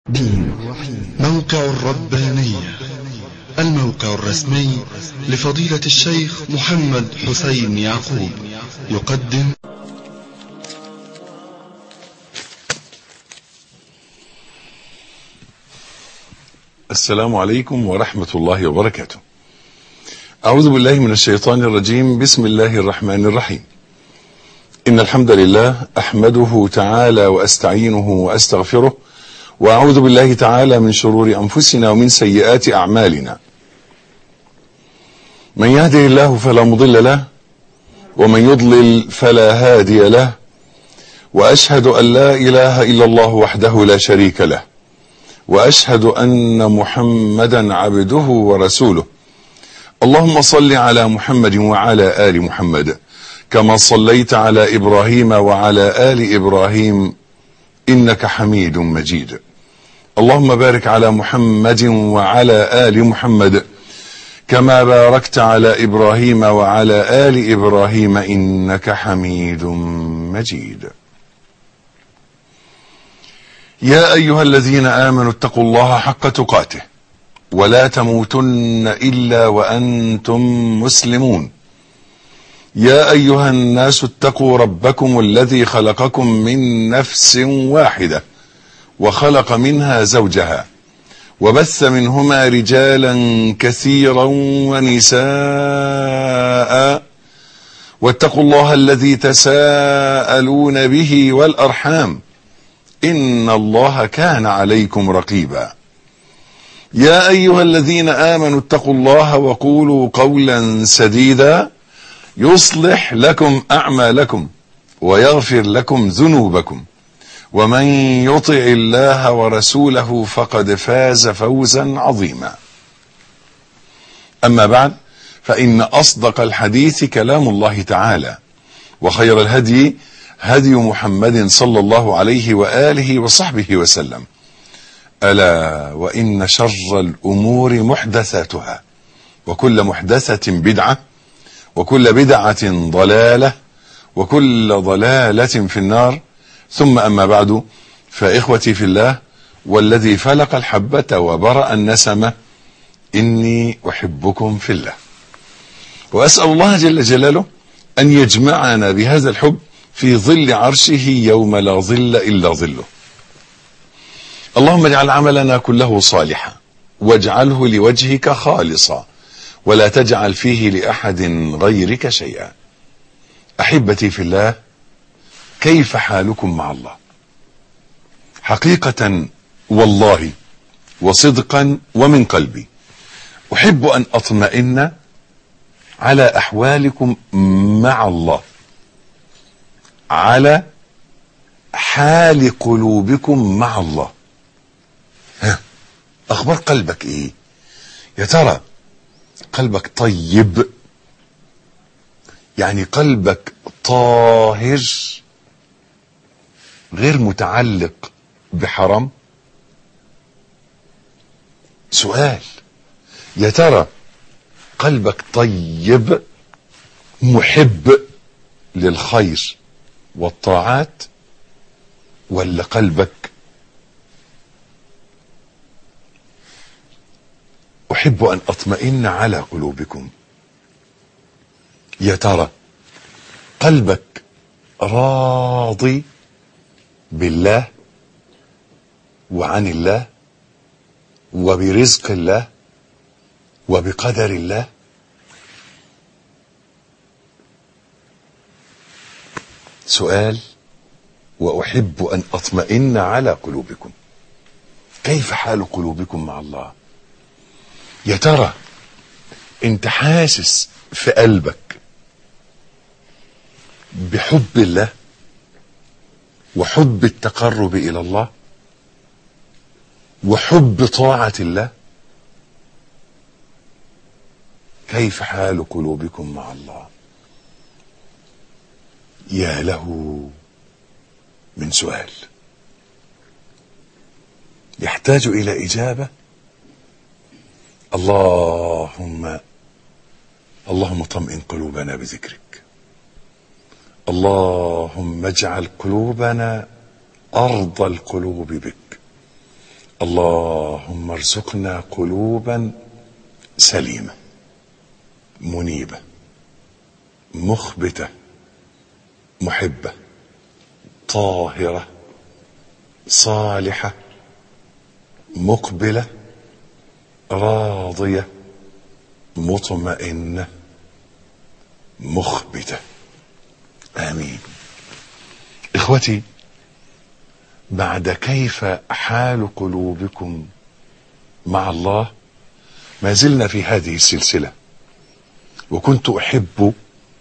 موقع الربانية، الموقع الرسمي لفضيلة الشيخ محمد حسين يعقوب، يقدم السلام عليكم ورحمة الله وبركاته. أعوذ بالله من الشيطان الرجيم. بسم الله الرحمن الرحيم. إن الحمد لله أحمده تعالى وأستعينه وأستغفره، وأعوذ بالله تعالى من شرور أنفسنا ومن سيئات أعمالنا. من يهده الله فلا مضل له، ومن يضلل فلا هادي له، وأشهد أن لا إله إلا الله وحده لا شريك له، وأشهد أن محمدا عبده ورسوله. اللهم صل على محمد وعلى آل محمد كما صليت على إبراهيم وعلى آل إبراهيم إنك حميد مجيد. اللهم بارك على محمد وعلى آل محمد كما باركت على إبراهيم وعلى آل إبراهيم إنك حميد مجيد. يا أيها الذين آمنوا اتقوا الله حق تقاته ولا تموتن إلا وأنتم مسلمون. يا أيها الناس اتقوا ربكم الذي خلقكم من نفس واحدة وخلق منها زوجها وبث منهما رجالا كثيرا ونساء، واتقوا الله الذي تساءلون به والأرحام إن الله كان عليكم رقيبا. يا أيها الذين آمنوا اتقوا الله وقولوا قولا سديدا يصلح لكم أعمالكم ويغفر لكم ذنوبكم، ومن يطع الله ورسوله فقد فاز فوزا عظيما. أما بعد، فإن أصدق الحديث كلام الله تعالى، وخير الهدي هدي محمد صلى الله عليه وآله وصحبه وسلم. ألا وإن شر الأمور محدثاتها، وكل محدثة بدعة، وكل بدعة ضلالة، وكل ضلالة في النار. ثم أما بعد، فإخوتي في الله والذي فلق الحبة وبرأ النسمة، إني أحبكم في الله، وأسأل الله جل جلاله أن يجمعنا بهذا الحب في ظل عرشه يوم لا ظل إلا ظله. اللهم اجعل عملنا كله صالحا، واجعله لوجهك خالصا، ولا تجعل فيه لأحد غيرك شيئا. أحبتي في الله، كيف حالكم مع الله؟ حقيقة والله وصدقا ومن قلبي أحب أن أطمئن على أحوالكم مع الله، على حال قلوبكم مع الله. أخبار قلبك إيه؟ يا ترى قلبك طيب؟ يعني قلبك طاهر غير متعلق بحرام؟ سؤال، يا ترى قلبك طيب محب للخير والطاعات، ولا قلبك أحب أن أطمئن على قلوبكم؟ يا ترى قلبك راضي بالله وعن الله وبرزق الله وبقدر الله؟ سؤال، وأحب أن أطمئن على قلوبكم. كيف حال قلوبكم مع الله؟ يا ترى انت حاسس في قلبك بحب الله وحب التقرب إلى الله وحب طاعة الله؟ كيف حال قلوبكم مع الله؟ يا له من سؤال يحتاج إلى إجابة. اللهم طمئن قلوبنا بذكرك. اللهم اجعل قلوبنا أرض القلوب بك. اللهم ارزقنا قلوبا سليمة منيبة مخبتة محبة طاهرة صالحة مقبلة راضية مطمئنة مخبتة. آمين. إخوتي، بعد كيف حال قلوبكم مع الله ما زلنا في هذه السلسلة، وكنت أحب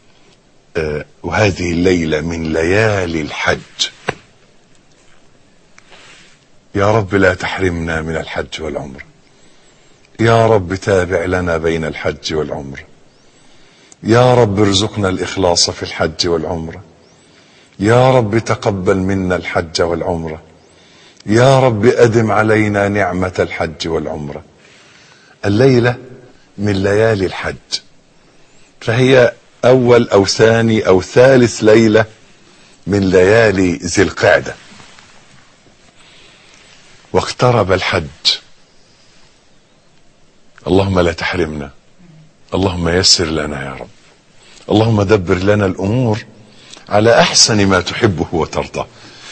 وهذه الليلة من ليالي الحج. يا رب لا تحرمنا من الحج والعمرة، يا رب تابع لنا بين الحج والعمرة، يا رب ارزقنا الإخلاص في الحج والعمرة، يا رب تقبل منا الحج والعمرة، يا رب أدم علينا نعمة الحج والعمرة. الليلة من ليالي الحج، فهي أول أو ثاني أو ثالث ليلة من ليالي ذي القعدة، واقترب الحج. اللهم لا تحرمنا، اللهم يسر لنا يا رب، اللهم دبر لنا الأمور على أحسن ما تحبه وترضى.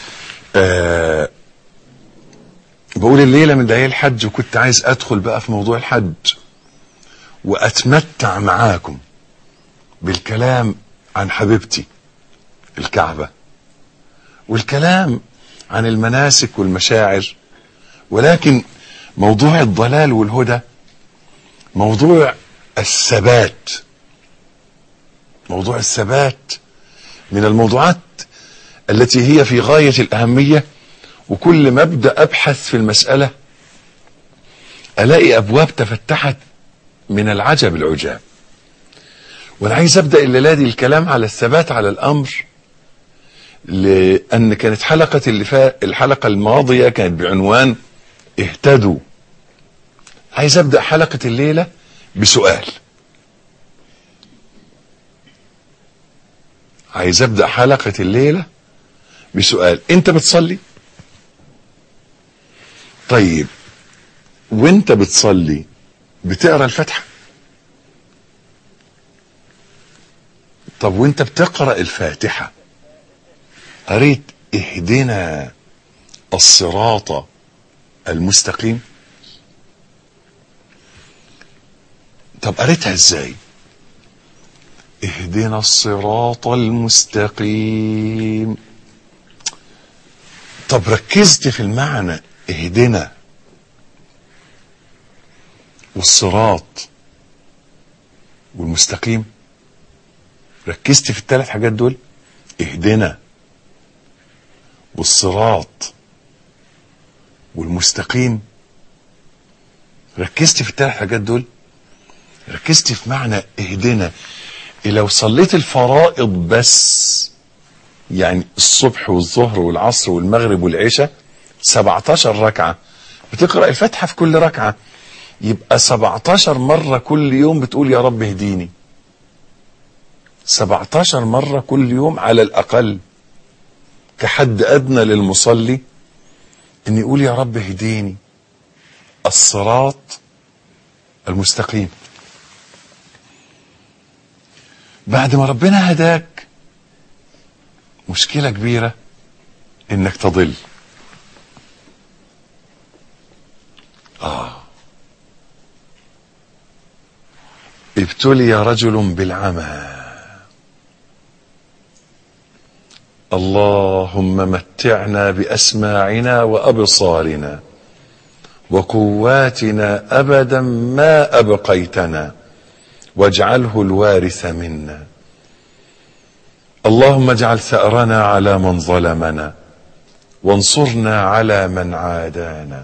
بقول الليلة من ليالي الحج، وكنت عايز أدخل بقى في موضوع الحج وأتمتع معاكم بالكلام عن حبيبتي الكعبة، والكلام عن المناسك والمشاعر، ولكن موضوع الضلال والهدى، موضوع الثبات، موضوع الثبات من الموضوعات التي هي في غاية الأهمية. وكل ما أبدأ أبحث في المسألة ألاقي أبواب تفتحت من العجب العجاب. وأنا عايز أبدأ الليلة دي الكلام على الثبات على الأمر، لأن كانت الحلقة الماضية كانت بعنوان اهتدوا. عايز أبدأ حلقة الليلة بسؤال، عايز أبدأ حلقة الليلة بسؤال. أنت بتصلي؟ طيب، وانت بتصلي بتقرأ الفاتحة؟ طب وانت بتقرأ الفاتحة قريت اهدنا الصراط المستقيم؟ طب قريتها ازاي؟ اهدنا الصراط المستقيم. طب ركزت في المعنى اهدنا والصراط والمستقيم؟ ركزت في الثلاث حاجات دول، اهدنا والصراط والمستقيم؟ ركزت في الثلاث حاجات دول؟ ركزت في معنى اهدنا؟ لو صليت الفرائض بس، يعني الصبح والظهر والعصر والمغرب والعشاء 17 ركعة، بتقرأ الفاتحة في كل ركعة، يبقى 17 مرة كل يوم بتقول يا رب اهديني. 17 مرة كل يوم على الأقل، كحد أدنى للمصلي إن يقول يا رب اهديني الصراط المستقيم. بعد ما ربنا هداك، مشكلة كبيرة إنك تضل. ابتلي رجل بالعمى، اللهم متعنا بأسماعنا وأبصارنا وقواتنا أبدا ما أبقيتنا، واجعله الوارث منا. اللهم اجعل ثأرنا على من ظلمنا، وانصرنا على من عادانا.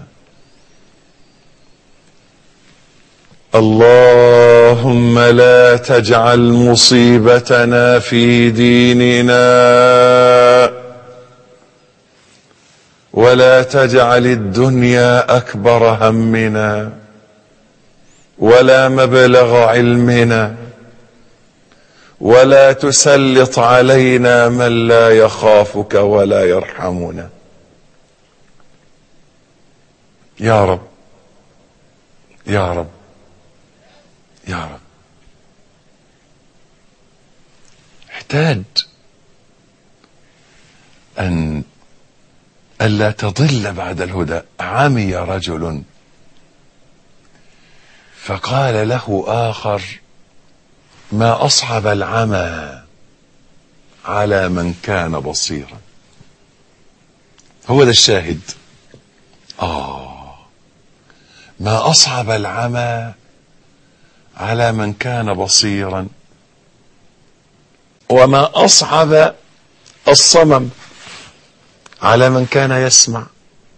اللهم لا تجعل مصيبتنا في ديننا، ولا تجعل الدنيا أكبر همنا ولا مبلغ علمنا، ولا تسلط علينا من لا يخافك ولا يرحمنا. يا رب يا رب يا رب. احتاج أن ألا تضل بعد الهدى. عمي رجل فقال له آخر: ما أصعب العمى على من كان بصيرا. هو ده الشاهد. ما أصعب العمى على من كان بصيرا، وما أصعب الصمم على من كان يسمع،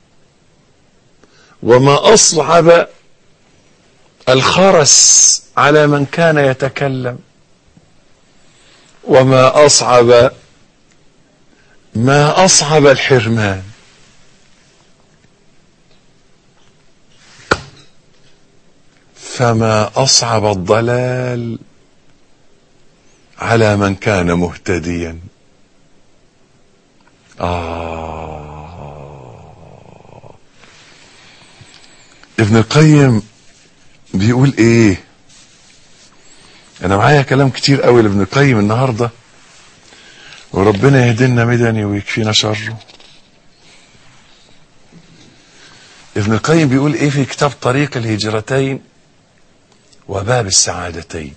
وما أصعب الخرس على من كان يتكلم، وما أصعب الحرمان. فما أصعب الضلال على من كان مهتديا. ابن القيم بيقول ايه؟ انا معايا كلام كتير قوي لابن القيم النهارده، وربنا يهدينا مدني ويكفينا شره. ابن القيم بيقول ايه في كتاب طريق الهجرتين وباب السعادتين؟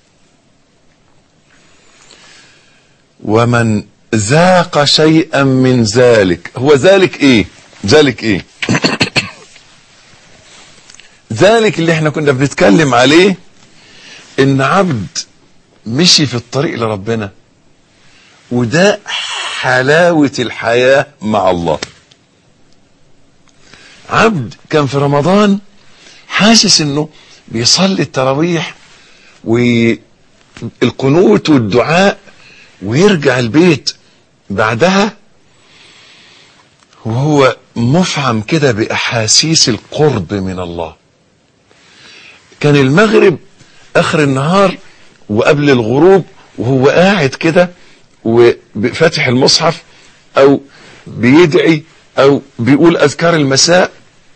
ومن ذاق شيئا من ذلك. هو ذلك ايه؟ ذلك ايه؟ ذلك اللي احنا كنا بنتكلم عليه، ان عبد مشي في الطريق لربنا، وده حلاوة الحياة مع الله. عبد كان في رمضان حاسس انه بيصلي التراويح والقنوت والدعاء، ويرجع البيت بعدها وهو مفعم كده بأحاسيس القرب من الله. كان المغرب آخر النهار وقبل الغروب وهو قاعد كده وفاتح المصحف أو بيدعي أو بيقول أذكار المساء،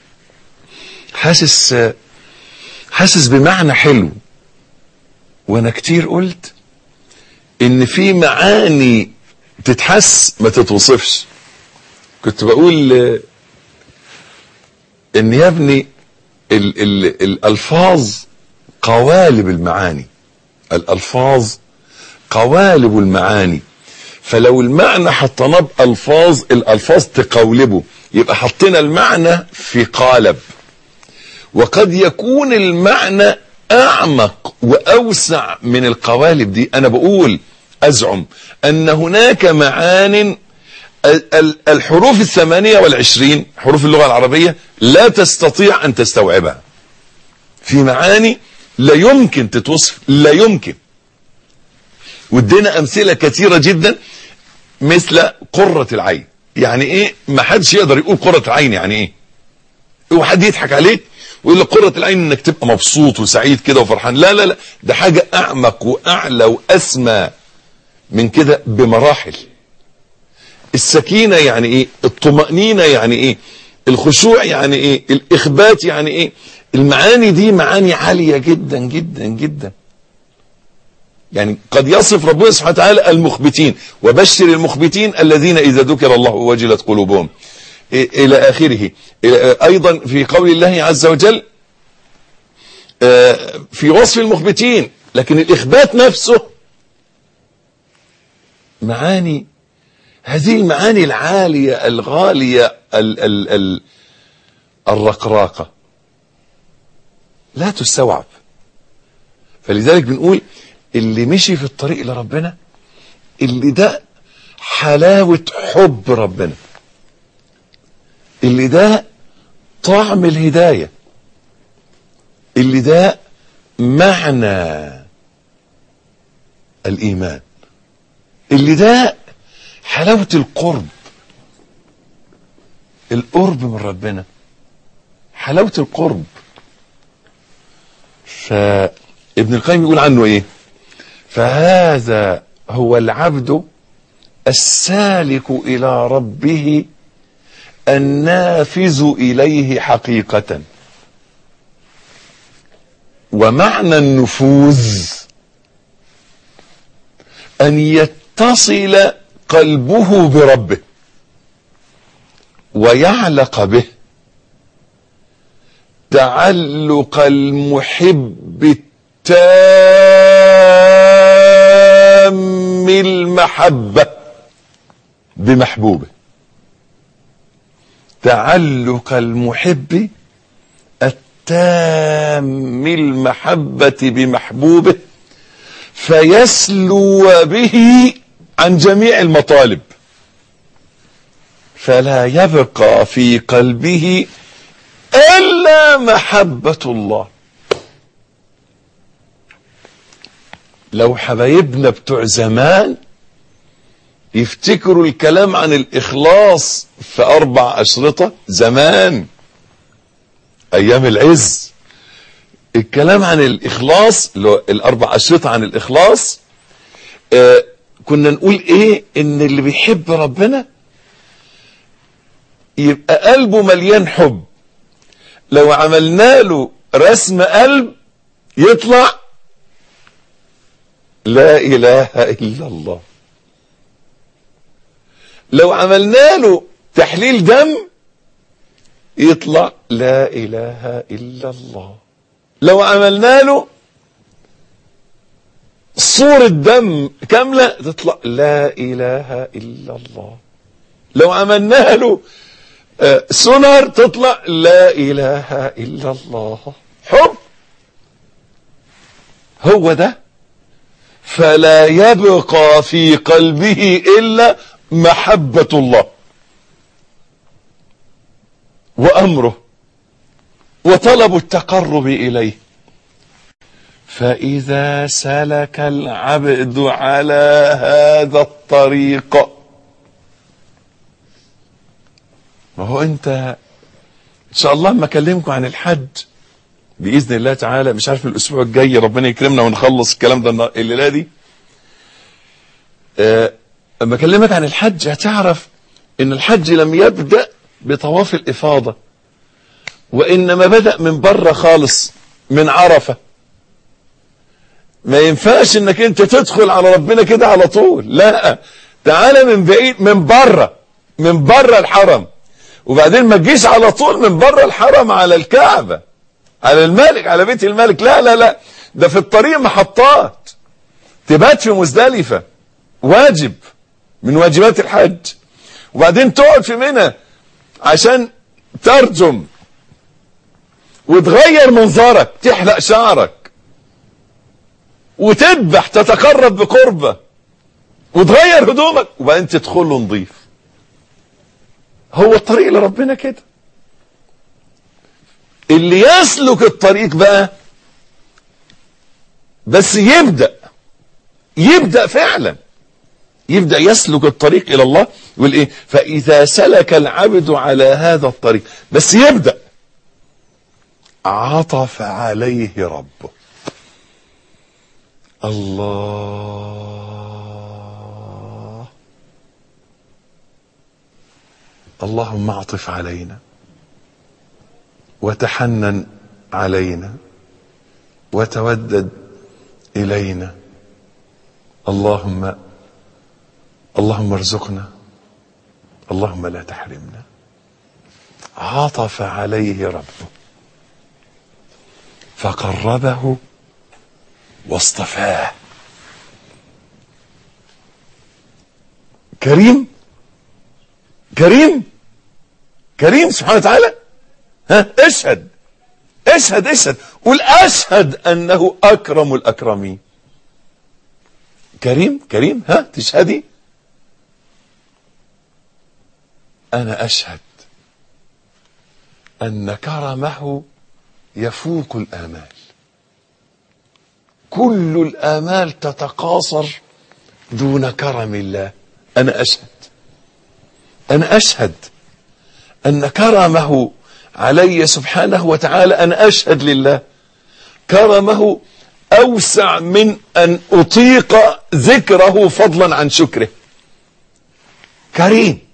حاسس بمعنى حلو. وأنا كتير قلت إن في معاني تتحس ما تتوصفش. كنت بقول إن يا ابني الألفاظ قوالب المعاني. الألفاظ قوالب المعاني. فلو المعنى حطيناه بألفاظ، الألفاظ تقولبه، يبقى حطينا المعنى في قالب. وقد يكون المعنى أعمق وأوسع من القوالب دي. أنا بقول أزعم أن هناك معان الحروف 28 حروف اللغة العربية لا تستطيع أن تستوعبها. في معاني لا يمكن تتوصف، لا يمكن. ودينا أمثلة كثيرة جدا، مثل قرة العين. يعني إيه؟ ما حدش يقدر يقول قرة العين يعني إيه. وحد يضحك عليك ويقول لك قرة العين إنك تبقى مبسوط وسعيد كده وفرحان. لا لا لا، ده حاجة أعمق وأعلى وأسمى من كده بمراحل. السكينة يعني ايه؟ الطمأنينة يعني ايه؟ الخشوع يعني ايه؟ الإخبات يعني ايه؟ المعاني دي معاني عالية جدا جدا جدا. يعني قد يصف ربنا سبحانه وتعالى المخبتين: وبشر المخبتين الذين إذا ذكر الله وجلت قلوبهم، إلى آخره. أيضا في قول الله عز وجل في وصف المخبتين. لكن الإخبات نفسه معاني، هذه المعاني العالية الغالية الرقراقة لا تستوعب. فلذلك بنقول اللي مشي في الطريق لربنا، اللي ده حلاوة حب ربنا، اللي ده طعم الهداية، اللي ده معنى الإيمان، اللي ده حلاوة القرب من ربنا، حلاوة القرب. فابن القيم يقول عنه ايه؟ فهذا هو العبد السالك إلى ربه النافذ إليه حقيقة. ومعنى النفوذ أن يتصل قلبه بربه ويعلق به تعلق المحب التام المحبة بمحبوبه. تعلق المحب التام المحبة بمحبوبه فيسلو به عن جميع المطالب، فلا يبقى في قلبه إلا محبة الله. لو حبايبنا بتوع زمان يفتكروا الكلام عن الإخلاص في 4 أشرطة زمان أيام العز، الكلام عن الإخلاص ال4 أشرطة عن الإخلاص، كنا نقول إيه؟ إن اللي بيحب ربنا يبقى قلبه مليان حب. لو عملنا له رسم قلب يطلع لا إله إلا الله. لو عملنا له تحليل دم يطلع لا إله إلا الله. لو عملنا له صورة دم كاملة تطلع لا إله إلا الله. لو عملنا له سونار تطلع لا إله إلا الله. حب هو ده. فلا يبقى في قلبه إلا محبة الله وأمره وطلب التقرب إليه. فإذا سلك العبد على هذا الطريق، ما هو أنت إن شاء الله ما أكلمكم عن الحج بإذن الله تعالى، مش عارف الأسبوع الجاي ربنا يكرمنا ونخلص الكلام ده الليلة دي. أما أكلمك عن الحج هتعرف إن الحج لم يبدأ بطواف الإفاضة، وإنما بدأ من بره خالص من عرفة. ما ينفعش إنك أنت تدخل على ربنا كده على طول، لا، تعالى من بعيد، من بره الحرم، وبعدين ما تجيش على طول من بره الحرم على الكعبة، على الملك، على بيت الملك، لا لا لا، ده في الطريق محطات. تبات في مزدلفة واجب من واجبات الحج، وبعدين تقعد في منى عشان ترجم وتغير منظرك، تحلق شعرك وتذبح، تتقرب بقربة وتغير هدومك، وبعدين تدخله نظيف. هو الطريق لربنا كده. اللي يسلك الطريق بقى بس يبدأ فعلا، يبدأ يسلك الطريق إلى الله. يقول إيه؟ فإذا سلك العبد على هذا الطريق، بس يبدأ، عطف عليه ربه. الله، اللهم اعطف علينا وتحنن علينا وتودد إلينا. اللهم ارزقنا، اللهم لا تحرمنا. عطف عليه ربه فقربه واصطفاه. كريم سبحانه وتعالى. اشهد قل اشهد انه اكرم الاكرمين. كريم تشهدي. انا اشهد ان كرمه يفوق الآمال. كل الآمال تتقاصر دون كرم الله. أنا أشهد أن كرمه علي سبحانه وتعالى. أنا أشهد لله كرمه أوسع من أن أطيق ذكره فضلا عن شكره. كريم.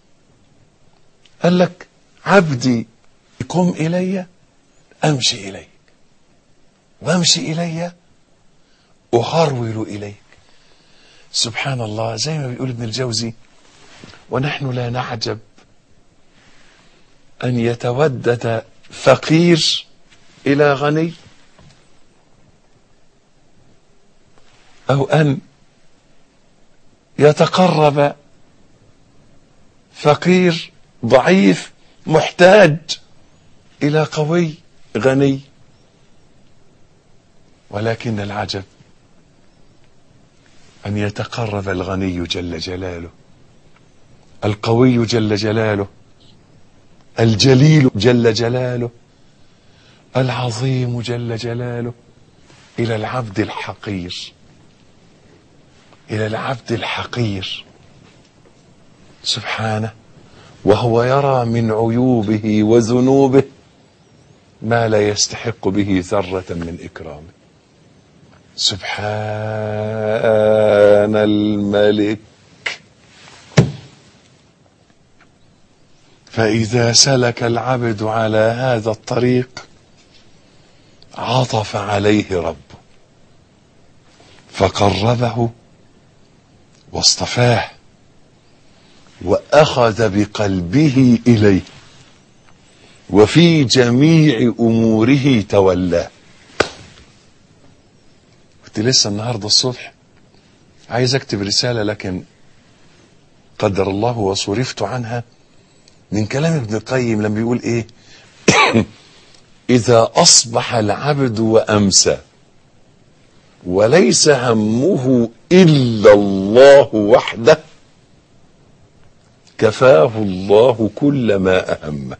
قال لك عبدي قم إلي أمشي إليك. وامشي إلي أهرول إليك. سبحان الله، زي ما بيقول ابن الجوزي: ونحن لا نعجب أن يتودد فقير إلى غني، أو أن يتقرب فقير ضعيف محتاج إلى قوي غني، ولكن العجب أن يتقرب الغني جل جلاله، القوي جل جلاله، الجليل جل جلاله، العظيم جل جلاله، إلى العبد الحقير، إلى العبد الحقير سبحانه، وهو يرى من عيوبه وذنوبه ما لا يستحق به ذرة من إكرامه. سبحان الملك. فإذا سلك العبد على هذا الطريق عطف عليه ربه فقربه واصطفاه وأخذ بقلبه إليه، وفي جميع أموره تولاه. كنت لسه النهاردة الصبح عايز أكتب رسالة، لكن قدر الله وصرفت عنها، من كلام ابن القيم لما بيقول إيه: إذا أصبح العبد وأمسى وليس همه إلا الله وحده كفاه الله كل ما أهمه،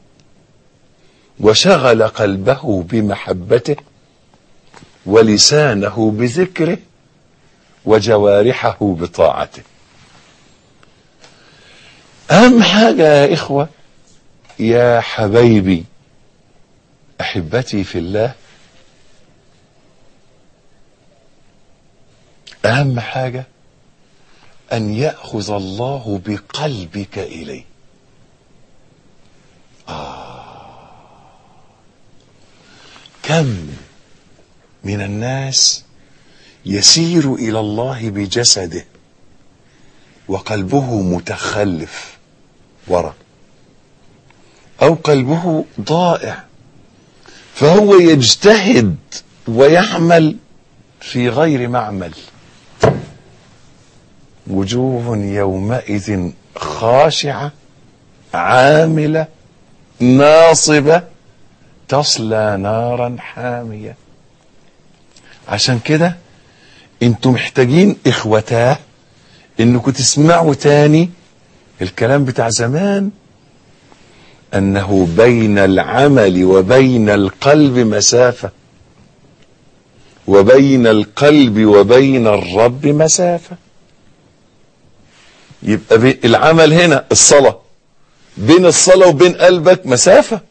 وشغل قلبه بمحبته ولسانه بذكره وجوارحه بطاعته. أهم حاجة يا إخوة، يا حبايبي أحبتي في الله، أهم حاجة أن يأخذ الله بقلبك إليه. كم من الناس يسير إلى الله بجسده وقلبه متخلف وراء، أو قلبه ضائع، فهو يجتهد ويعمل في غير معمل. وجوه يومئذ خاشعة عاملة ناصبة تصلى نارا حامية. عشان كده انتم محتاجين اخوتاه انكم تسمعوا تاني الكلام بتاع زمان، انه بين العمل وبين القلب مسافة، وبين القلب وبين الرب مسافة. يبقى العمل هنا الصلاة، بين الصلاة وبين قلبك مسافة،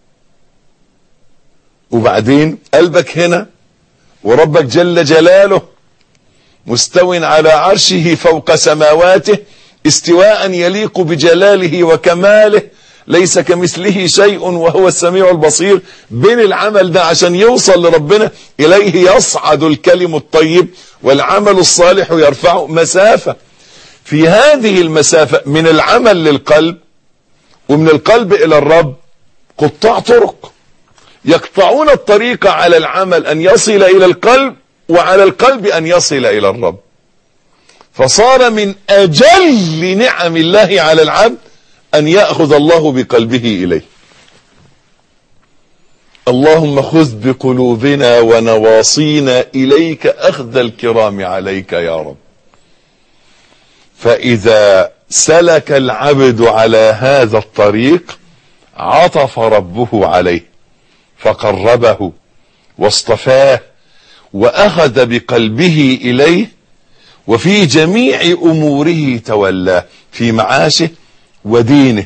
وبعدين قلبك هنا وربك جل جلاله مستو على عرشه فوق سماواته استواء يليق بجلاله وكماله، ليس كمثله شيء وهو السميع البصير. بين العمل ده عشان يوصل لربنا إليه يصعد الكلم الطيب والعمل الصالح يرفعه مسافة. في هذه المسافة من العمل للقلب ومن القلب إلى الرب قطاع طرق يقطعون الطريق على العمل أن يصل إلى القلب، وعلى القلب أن يصل إلى الرب. فصار من أجل نعم الله على العبد أن يأخذ الله بقلبه إليه. اللهم خذ بقلوبنا ونواصينا إليك أخذ الكرام عليك يا رب. فإذا سلك العبد على هذا الطريق عطف ربه عليه فقربه واصطفاه وأخذ بقلبه إليه، وفي جميع أموره تولاه، في معاشه ودينه،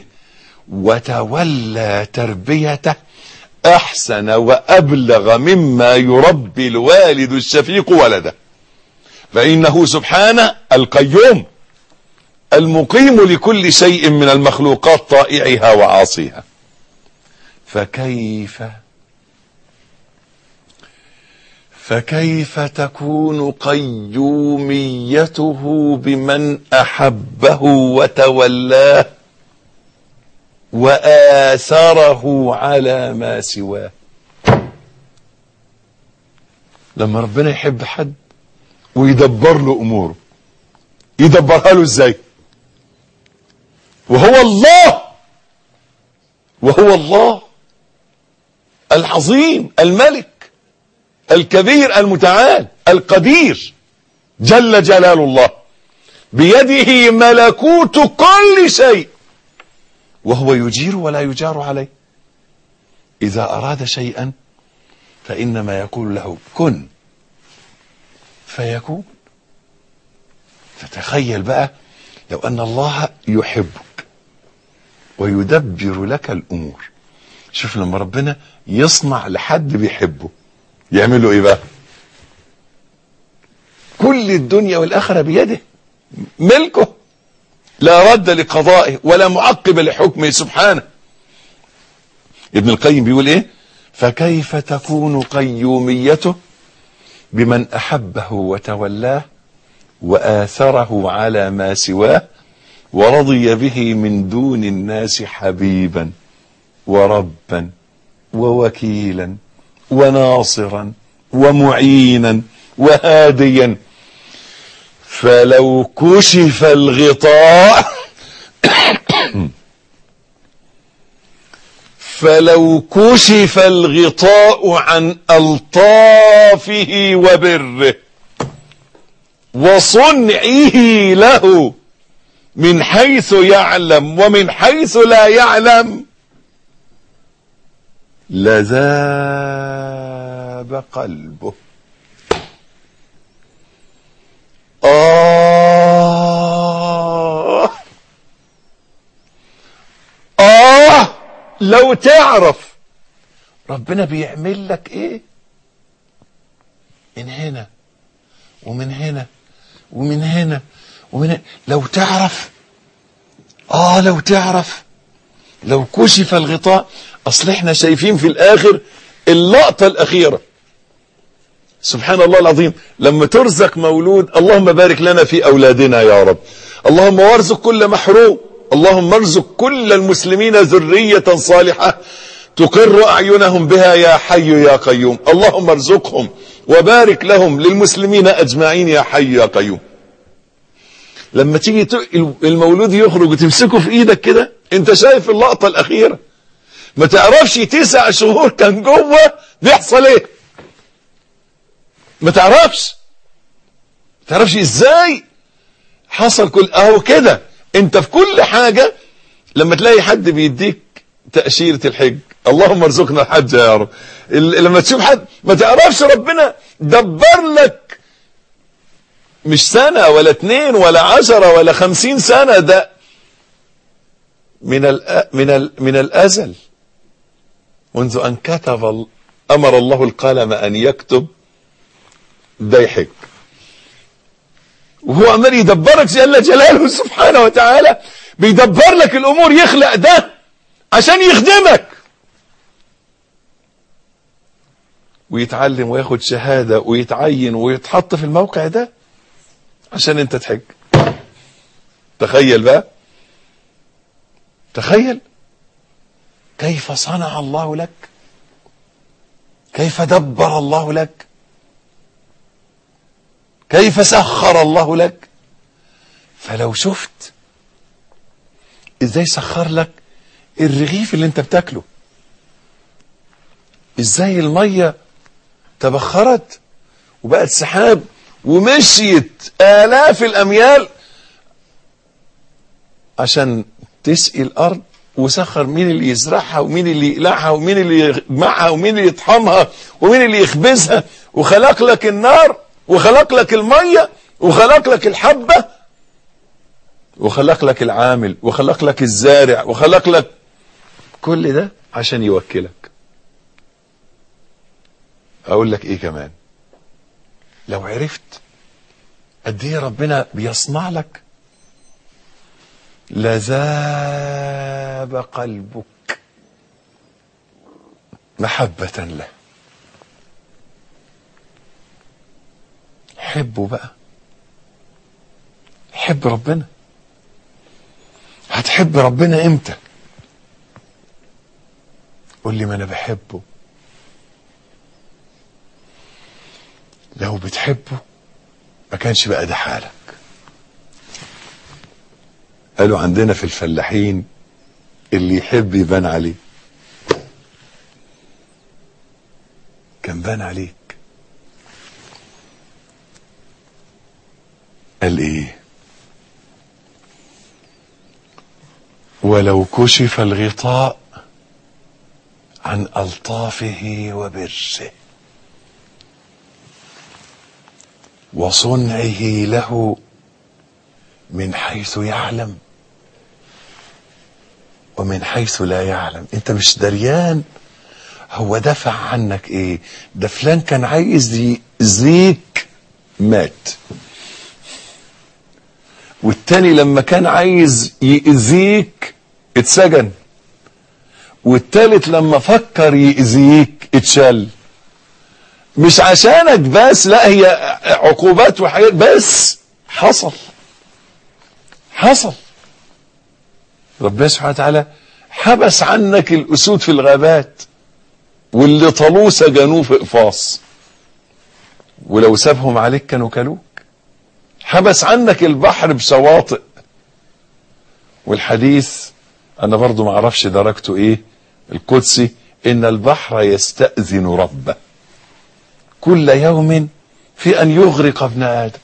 وتولى تربيته أحسن وأبلغ مما يربي الوالد الشفيق ولده، فإنه سبحانه القيوم المقيم لكل شيء من المخلوقات طائعها وعاصيها. فكيف فكيف تكون قيوميته بمن أحبه وتولاه وآثره على ما سواه؟ لما ربنا يحب حد ويدبر له أموره، يدبرها له ازاي؟ وهو الله العظيم الملك الكبير المتعال القدير جل جلال الله، بيده ملكوت كل شيء، وهو يجير ولا يجار عليه. إذا أراد شيئا فإنما يقول له كن فيكون. فتخيل بقى لو أن الله يحبك ويدبر لك الأمور. شوف لما ربنا يصنع لحد بيحبه يعمل له إيه بقى؟ كل الدنيا والآخرة بيده، ملكه، لا رد لقضائه ولا معقب لحكمه سبحانه. ابن القيم بيقول إيه؟ فكيف تكون قيوميته بمن أحبه وتولاه وآثره على ما سواه ورضي به من دون الناس حبيبا وربا ووكيلا وناصرا ومعينا وهاديا. فلو كشف الغطاء عن ألطافه وبره وصنعه له من حيث يعلم ومن حيث لا يعلم لذاب قلبه. لو تعرف ربنا بيعمل لك ايه من هنا ومن هنا ومن هنا ومن هنا، لو تعرف لو كشف الغطاء. اصل احنا شايفين في الاخر اللقطة الاخيرة. سبحان الله العظيم، لما ترزق مولود اللهم بارك لنا في اولادنا يا رب، اللهم وارزق كل محروم، اللهم ارزق كل المسلمين ذرية صالحة تقر اعينهم بها يا حي يا قيوم، اللهم ارزقهم وبارك لهم للمسلمين اجمعين يا حي يا قيوم. لما تيجي المولود يخرج وتمسكه في ايدك كده، انت شايف اللقطة الاخيرة، ما تعرفش 9 شهور كان جوه بيحصل ايه، ما تعرفش ازاي حصل كل اهو كده. انت في كل حاجة لما تلاقي حد بيديك تأشيرة الحج، اللهم ارزقنا الحج يا رب، لما تشوف حد ما تعرفش ربنا دبر لك مش سنة ولا 2 ولا 10 ولا 50 سنة، ده من الأزل، منذ أن أمر الله القلم أن يكتب ده يحج، وهو عمال يدبرك جل جلاله سبحانه وتعالى، بيدبر لك الأمور، يخلق ده عشان يخدمك، ويتعلم وياخد شهادة ويتعين ويتحط في الموقع ده عشان انت تحج. تخيل بقى، تخيل كيف صنع الله لك، كيف دبر الله لك، كيف سخر الله لك. فلو شفت ازاي سخر لك الرغيف اللي انت بتاكله، ازاي المية تبخرت وبقت سحاب ومشيت آلاف الأميال عشان تسقي الأرض، وسخر مين اللي يزرعها ومين اللي يقلعها ومين اللي يجمعها ومين اللي يطحنها ومين اللي يخبزها، وخلق لك النار وخلق لك المية وخلق لك الحبة وخلق لك العامل وخلق لك الزارع وخلق لك كل ده عشان يوكلك. أقول لك إيه كمان، لو عرفت قد ايه ربنا بيصنع لك لذاب قلبك محبة له. حبه بقى، حب ربنا. هتحب ربنا امتى؟ قول لي ما انا بحبه. لو بتحبه ما كانش بقى ده حالك. قالوا عندنا في الفلاحين اللي يحب يبان عليه. كان بان عليك. قال ايه؟ ولو كشف الغطاء عن ألطافه وبره وصنعه له من حيث يعلم ومن حيث لا يعلم. انت مش دريان هو دفع عنك ايه. ده فلان كان عايز يأذيك مات، والتاني لما كان عايز يأذيك اتسجن، والتالت لما فكر يأذيك اتشل. مش عشانك بس، لا، هي عقوبات وحاجات، بس حصل. ربنا سبحانه وتعالى حبس عنك الأسود في الغابات، واللي طلوه سجنوه في إقفاص، ولو سابهم عليك كانوا كلوك. حبس عنك البحر بشواطئ. والحديث أنا برضو معرفش درجته إيه، القدسي: إن البحر يستأذن ربه كل يوم في أن يغرق ابن آدم.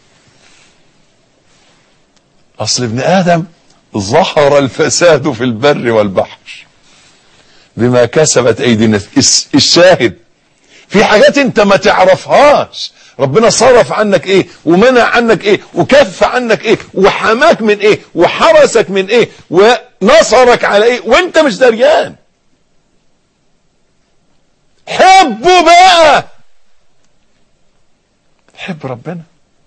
أصل ابن آدم ظهر الفساد في البر والبحر بما كسبت أيدي الناس. الشاهد في حاجات انت ما تعرفهاش، ربنا صرف عنك ايه ومنع عنك ايه وكف عنك ايه وحماك من ايه وحرسك من ايه ونصرك على ايه وانت مش دريان. حبه بقى، حب ربنا.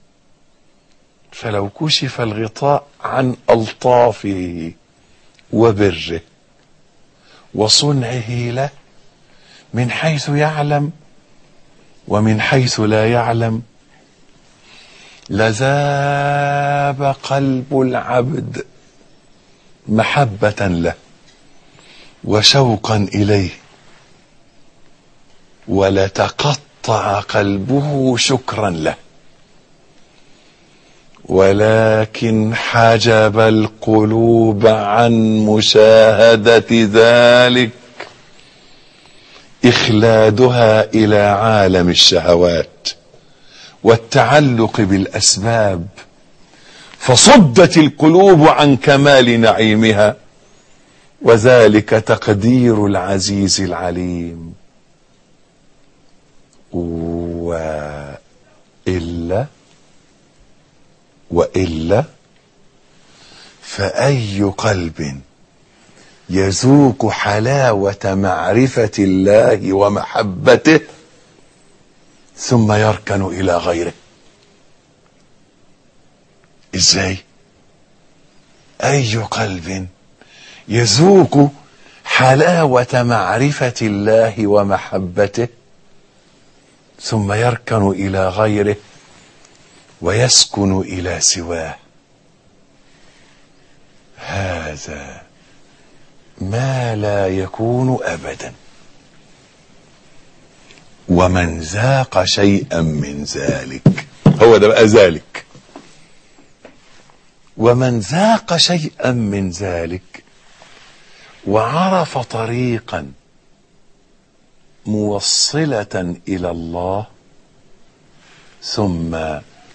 فلو كشف الغطاء عن ألطافه وبره وصنعه له من حيث يعلم ومن حيث لا يعلم لذاب قلب العبد محبة له وشوقا إليه، ولتقطع قلبه شكرا له. ولكن حجب القلوب عن مشاهدة ذلك إخلادها إلى عالم الشهوات والتعلق بالأسباب، فصدت القلوب عن كمال نعيمها، وذلك تقدير العزيز العليم. وإلا فأي قلب يذوق حلاوة معرفة الله ومحبته ثم يركن إلى غيره؟ إزاي؟ أي قلب يذوق حلاوة معرفة الله ومحبته ثم يركن إلى غيره ويسكن إلى سواه؟ هذا ما لا يكون أبدا. ومن ذاق شيئا من ذلك، هو ده بقى ذلك، ومن ذاق شيئا من ذلك وعرف طريقا موصلة إلى الله ثم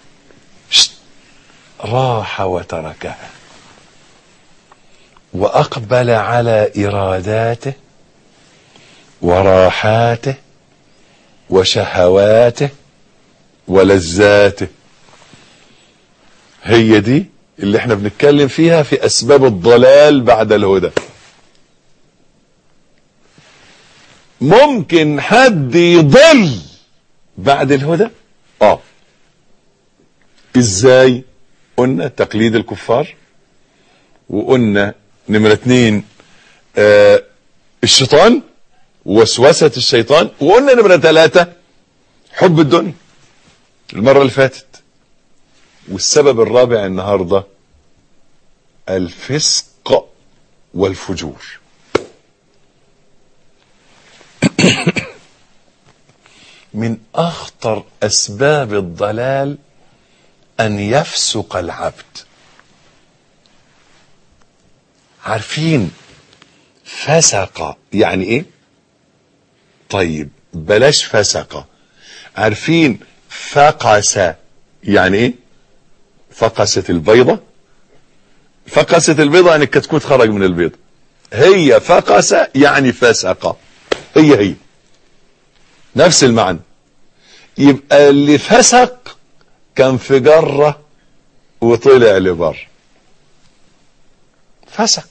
راح وتركها وأقبل على إراداته وراحاته وشهواته ولذاته. هي دي اللي احنا بنتكلم فيها في أسباب الضلال بعد الهدى. ممكن حد يضل بعد الهدى؟ ازاي؟ قلنا تقليد الكفار، وقلنا نمرة 2 الشيطان، وسوسة الشيطان، وقلنا نمرة 3 حب الدنيا المرة اللي فاتت. والسبب الرابع النهاردة الفسق والفجور. من أخطر أسباب الضلال أن يفسق العبد. عارفين فسق يعني إيه؟ طيب بلاش فسق. عارفين فقس يعني إيه؟ فقست البيضة. فقست البيضة يعني الكتكوت خرج من البيض. هي فقس يعني فسق، هي نفس المعنى. يبقى اللي فسق كان في جرة وطلع لبر. فسق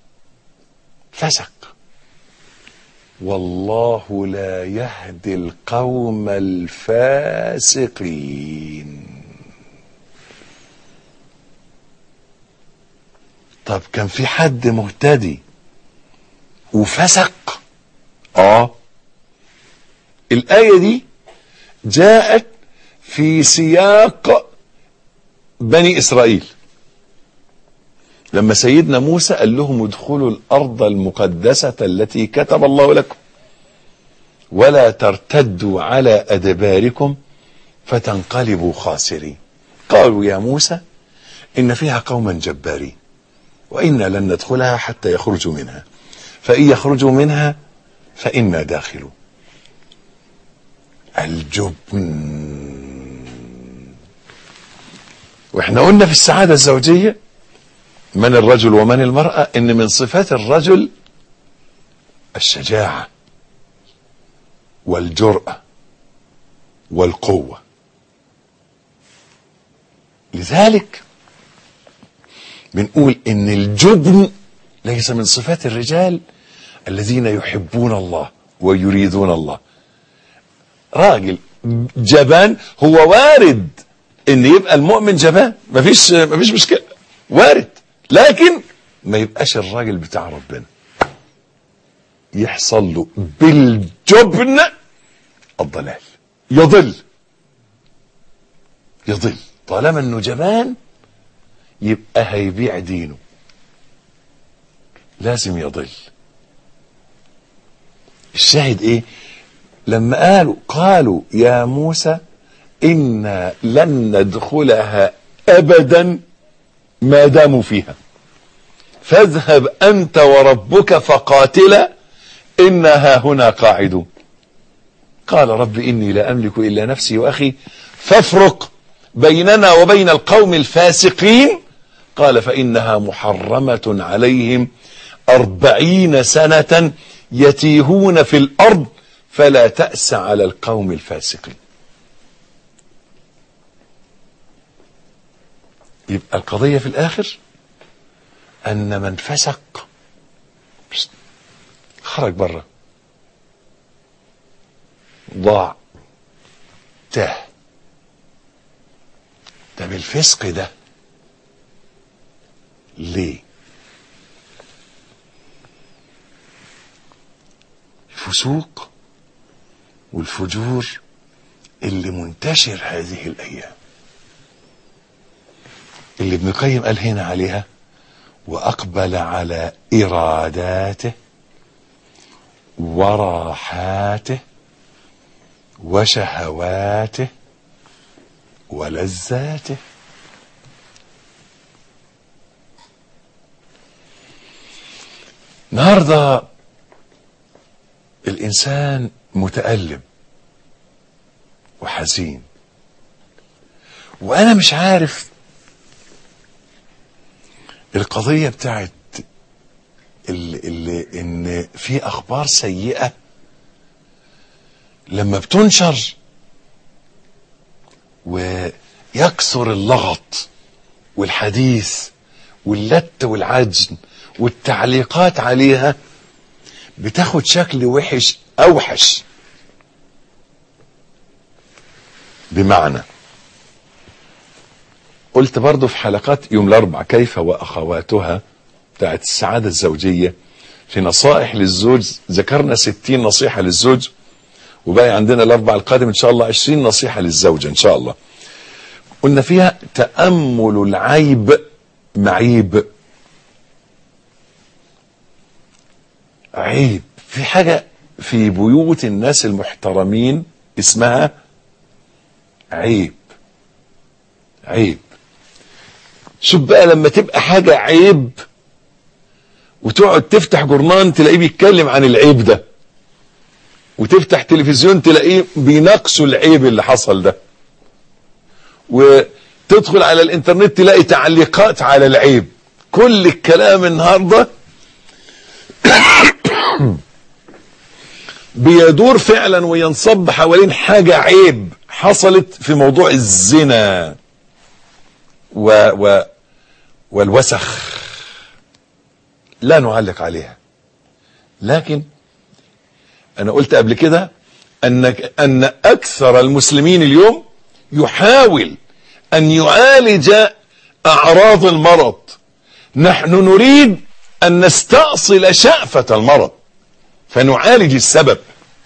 والله لا يهدي القوم الفاسقين. طب كان في حد مهتدي وفسق؟ الآية دي جاءت في سياق بني إسرائيل لما سيدنا موسى قال لهم ادخلوا الأرض المقدسة التي كتب الله لكم ولا ترتدوا على أدباركم فتنقلبوا خاسرين. قالوا يا موسى إن فيها قوما جبارين وإنا لن ندخلها حتى يخرجوا منها فإن يخرجوا منها فإنا داخلون. الجبن. واحنا قلنا في السعادة الزوجية من الرجل ومن المرأة ان من صفات الرجل الشجاعة والجرأة والقوة. لذلك بنقول ان الجبن ليس من صفات الرجال الذين يحبون الله ويريدون الله. راجل جبان هو وارد ان يبقى المؤمن جبان، مفيش مشكلة، وارد، لكن ما يبقاش الراجل بتاع ربنا. يحصل له بالجبن الضلال، يضل طالما انه جبان يبقى هيبيع دينه، لازم يضل. الشاهد ايه؟ لما قالوا يا موسى إنا لن ندخلها أبدا ما داموا فيها فاذهب أنت وربك فقاتلا إنها هنا قاعدون. قال رب إني لا أملك إلا نفسي وأخي فافرق بيننا وبين القوم الفاسقين. قال فإنها محرمة عليهم 40 سنة يتيهون في الأرض فلا تأس على القوم الفاسقين. يبقى القضية في الآخر أن من فسق خرج بره، ضاع، تاه. ده بالفسق ده ليه؟ الفسوق والفجور اللي منتشر هذه الأيام، اللي ابن القيم قال هنا عليها وأقبل على إراداته وراحاته وشهواته ولذاته. النهارده الإنسان متألم وحزين، وأنا مش عارف القضية بتاعت اللي إن في أخبار سيئة لما بتنشر ويكثر اللغط والحديث واللت والعجن والتعليقات عليها بتاخد شكل وحش أوحش. بمعنى قلت برضو في حلقات يوم الأربع كيف وأخواتها بتاعت السعادة الزوجية في نصائح للزوج، ذكرنا 60 نصيحة للزوج، وباقي عندنا الأربع القادم إن شاء الله 20 نصيحة للزوجة إن شاء الله. قلنا فيها تأمل العيب معيب. عيب في حاجة في بيوت الناس المحترمين اسمها عيب. عيب. شوف بقى لما تبقى حاجة عيب وتقعد تفتح جورنان تلاقيه بيتكلم عن العيب ده، وتفتح تلفزيون تلاقيه بيناقشوا العيب اللي حصل ده، وتدخل على الانترنت تلاقي تعليقات على العيب. كل الكلام النهارده بيدور فعلا وينصب حوالين حاجة عيب حصلت في موضوع الزنا والوسخ. لا نعلق عليها، لكن أنا قلت قبل كده أن أكثر المسلمين اليوم يحاول أن يعالج أعراض المرض. نحن نريد أن نستأصل شأفة المرض فنعالج السبب.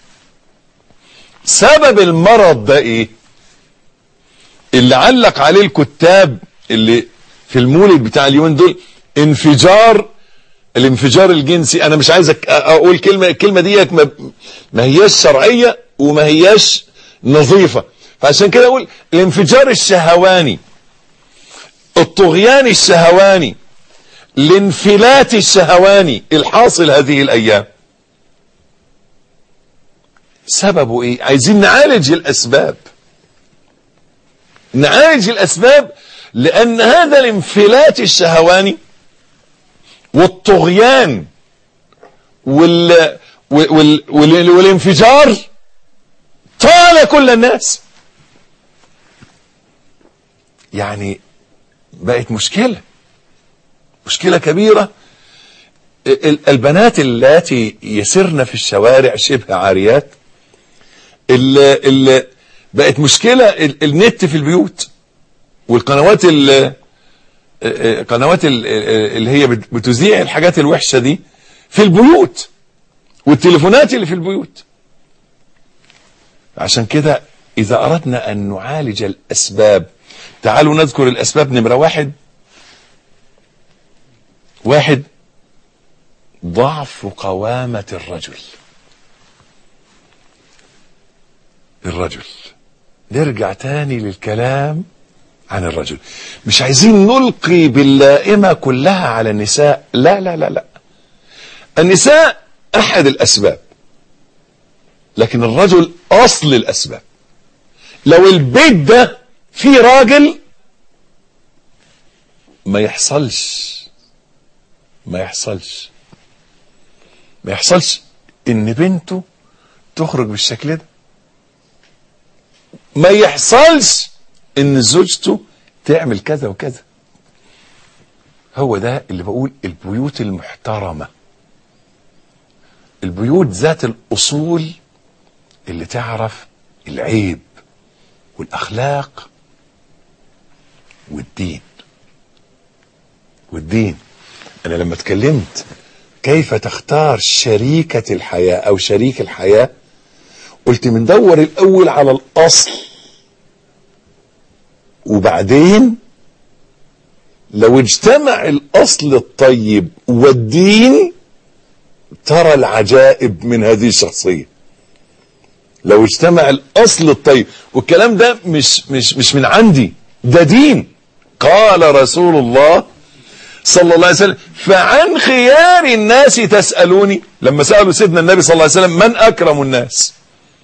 سبب المرض ده إيه؟ اللي علق عليه الكتاب اللي في المولد بتاع اليومين دول الانفجار الجنسي. انا مش عايز اقول الكلمه ديت ما هياش شرعيه وما هياش نظيفه، فعشان كده اقول الانفجار الشهواني، الطغيان الشهواني، الانفلات الشهواني الحاصل هذه الايام. سببه ايه؟ عايزين نعالج الاسباب. نعالج الاسباب لان هذا الانفلات الشهواني والطغيان والانفجار طال كل الناس. يعني بقت مشكلة كبيرة. البنات اللاتي يسرن في الشوارع شبه عاريات، اللي بقت مشكلة. النت في البيوت والقنوات قنوات اللي هي بتذيع الحاجات الوحشة دي في البيوت، والتليفونات اللي في البيوت. عشان كده إذا أردنا أن نعالج الأسباب، تعالوا نذكر الأسباب. نمرة واحد ضعف قوامة الرجل. نرجع تاني للكلام عن الرجل. مش عايزين نلقي باللائمة كلها على النساء، لا لا لا لا. النساء أحد الأسباب، لكن الرجل أصل الأسباب. لو البيت ده فيه راجل ما يحصلش إن بنته تخرج بالشكل ده. ما يحصلش إن زوجته تعمل كذا وكذا. هو ده اللي بقول البيوت المحترمة، البيوت ذات الأصول اللي تعرف العيب والأخلاق والدين. أنا لما اتكلمت كيف تختار شريكة الحياة أو شريك الحياة، قلت مندور الأول على الأصل، وبعدين لو اجتمع الأصل الطيب والدين ترى العجائب من هذه الشخصية. لو اجتمع الأصل الطيب، والكلام ده مش من عندي، ده دين. قال رسول الله صلى الله عليه وسلم: فعن خيار الناس تسألوني. لما سألوا سيدنا النبي صلى الله عليه وسلم من أكرم الناس،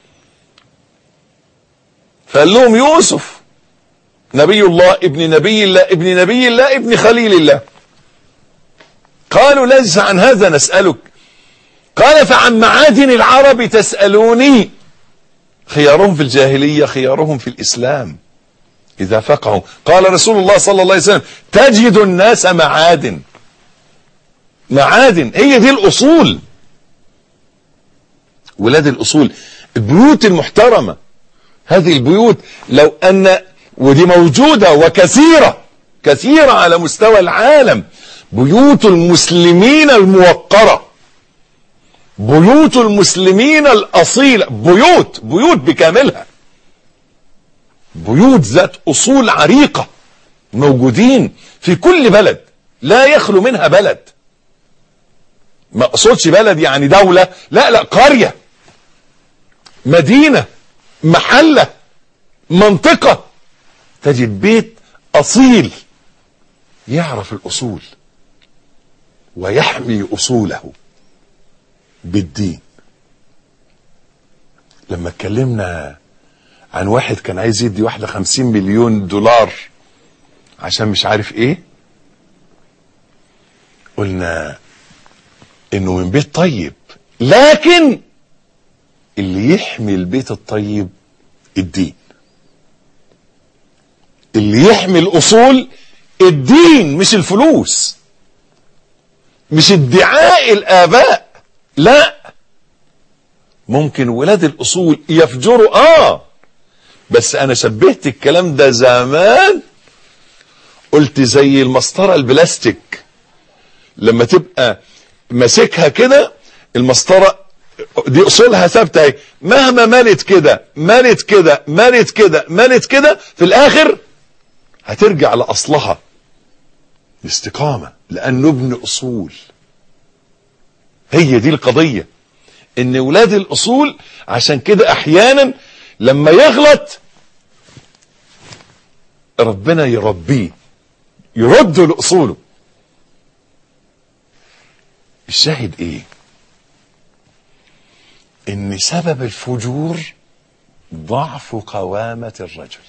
فقال لهم يوسف نبي الله ابن نبي الله ابن نبي الله ابن خليل الله. قالوا ليس عن هذا نسألك. قال: فعن معادن العرب تسألوني. خيارهم في الجاهلية خيارهم في الإسلام إذا فقهوا. قال رسول الله صلى الله عليه وسلم: تجد الناس معادن. هي دي الأصول، ولاد الأصول. البيوت المحترمة، هذه البيوت لو أن، ودي موجودة وكثيرة على مستوى العالم، بيوت المسلمين الموقرة، بيوت المسلمين الأصيلة، بيوت بكاملها، بيوت ذات اصول عريقة موجودين في كل بلد، لا يخلو منها بلد. ما اقصدش بلد يعني دولة، لا قرية، مدينة، محلة، منطقة، تجد بيت اصيل يعرف الاصول ويحمي اصوله بالدين. لما اتكلمنا عن واحد كان عايز يدي واحدة 50 مليون دولار عشان مش عارف ايه، قلنا انه من بيت طيب، لكن اللي يحمي البيت الطيب الدين، اللي يحمي الاصول الدين، مش الفلوس، مش ادعاء الاباء. لا، ممكن ولاد الاصول يفجروا، بس انا شبهت الكلام ده زمان، قلت زي المسطرة البلاستيك لما تبقى ماسكها كده، المسطرة دي اصولها ثابته اهي، مهما ملت كده ملت كده ملت كده ملت كده، في الاخر هترجع لاصلها الاستقامة، لانه ابن اصول. هي دي القضية، ان ولاد الاصول عشان كده احيانا لما يغلط ربنا يربيه، يرد لاصوله. الشاهد ايه؟ ان سبب الفجور ضعف قوامة الرجل.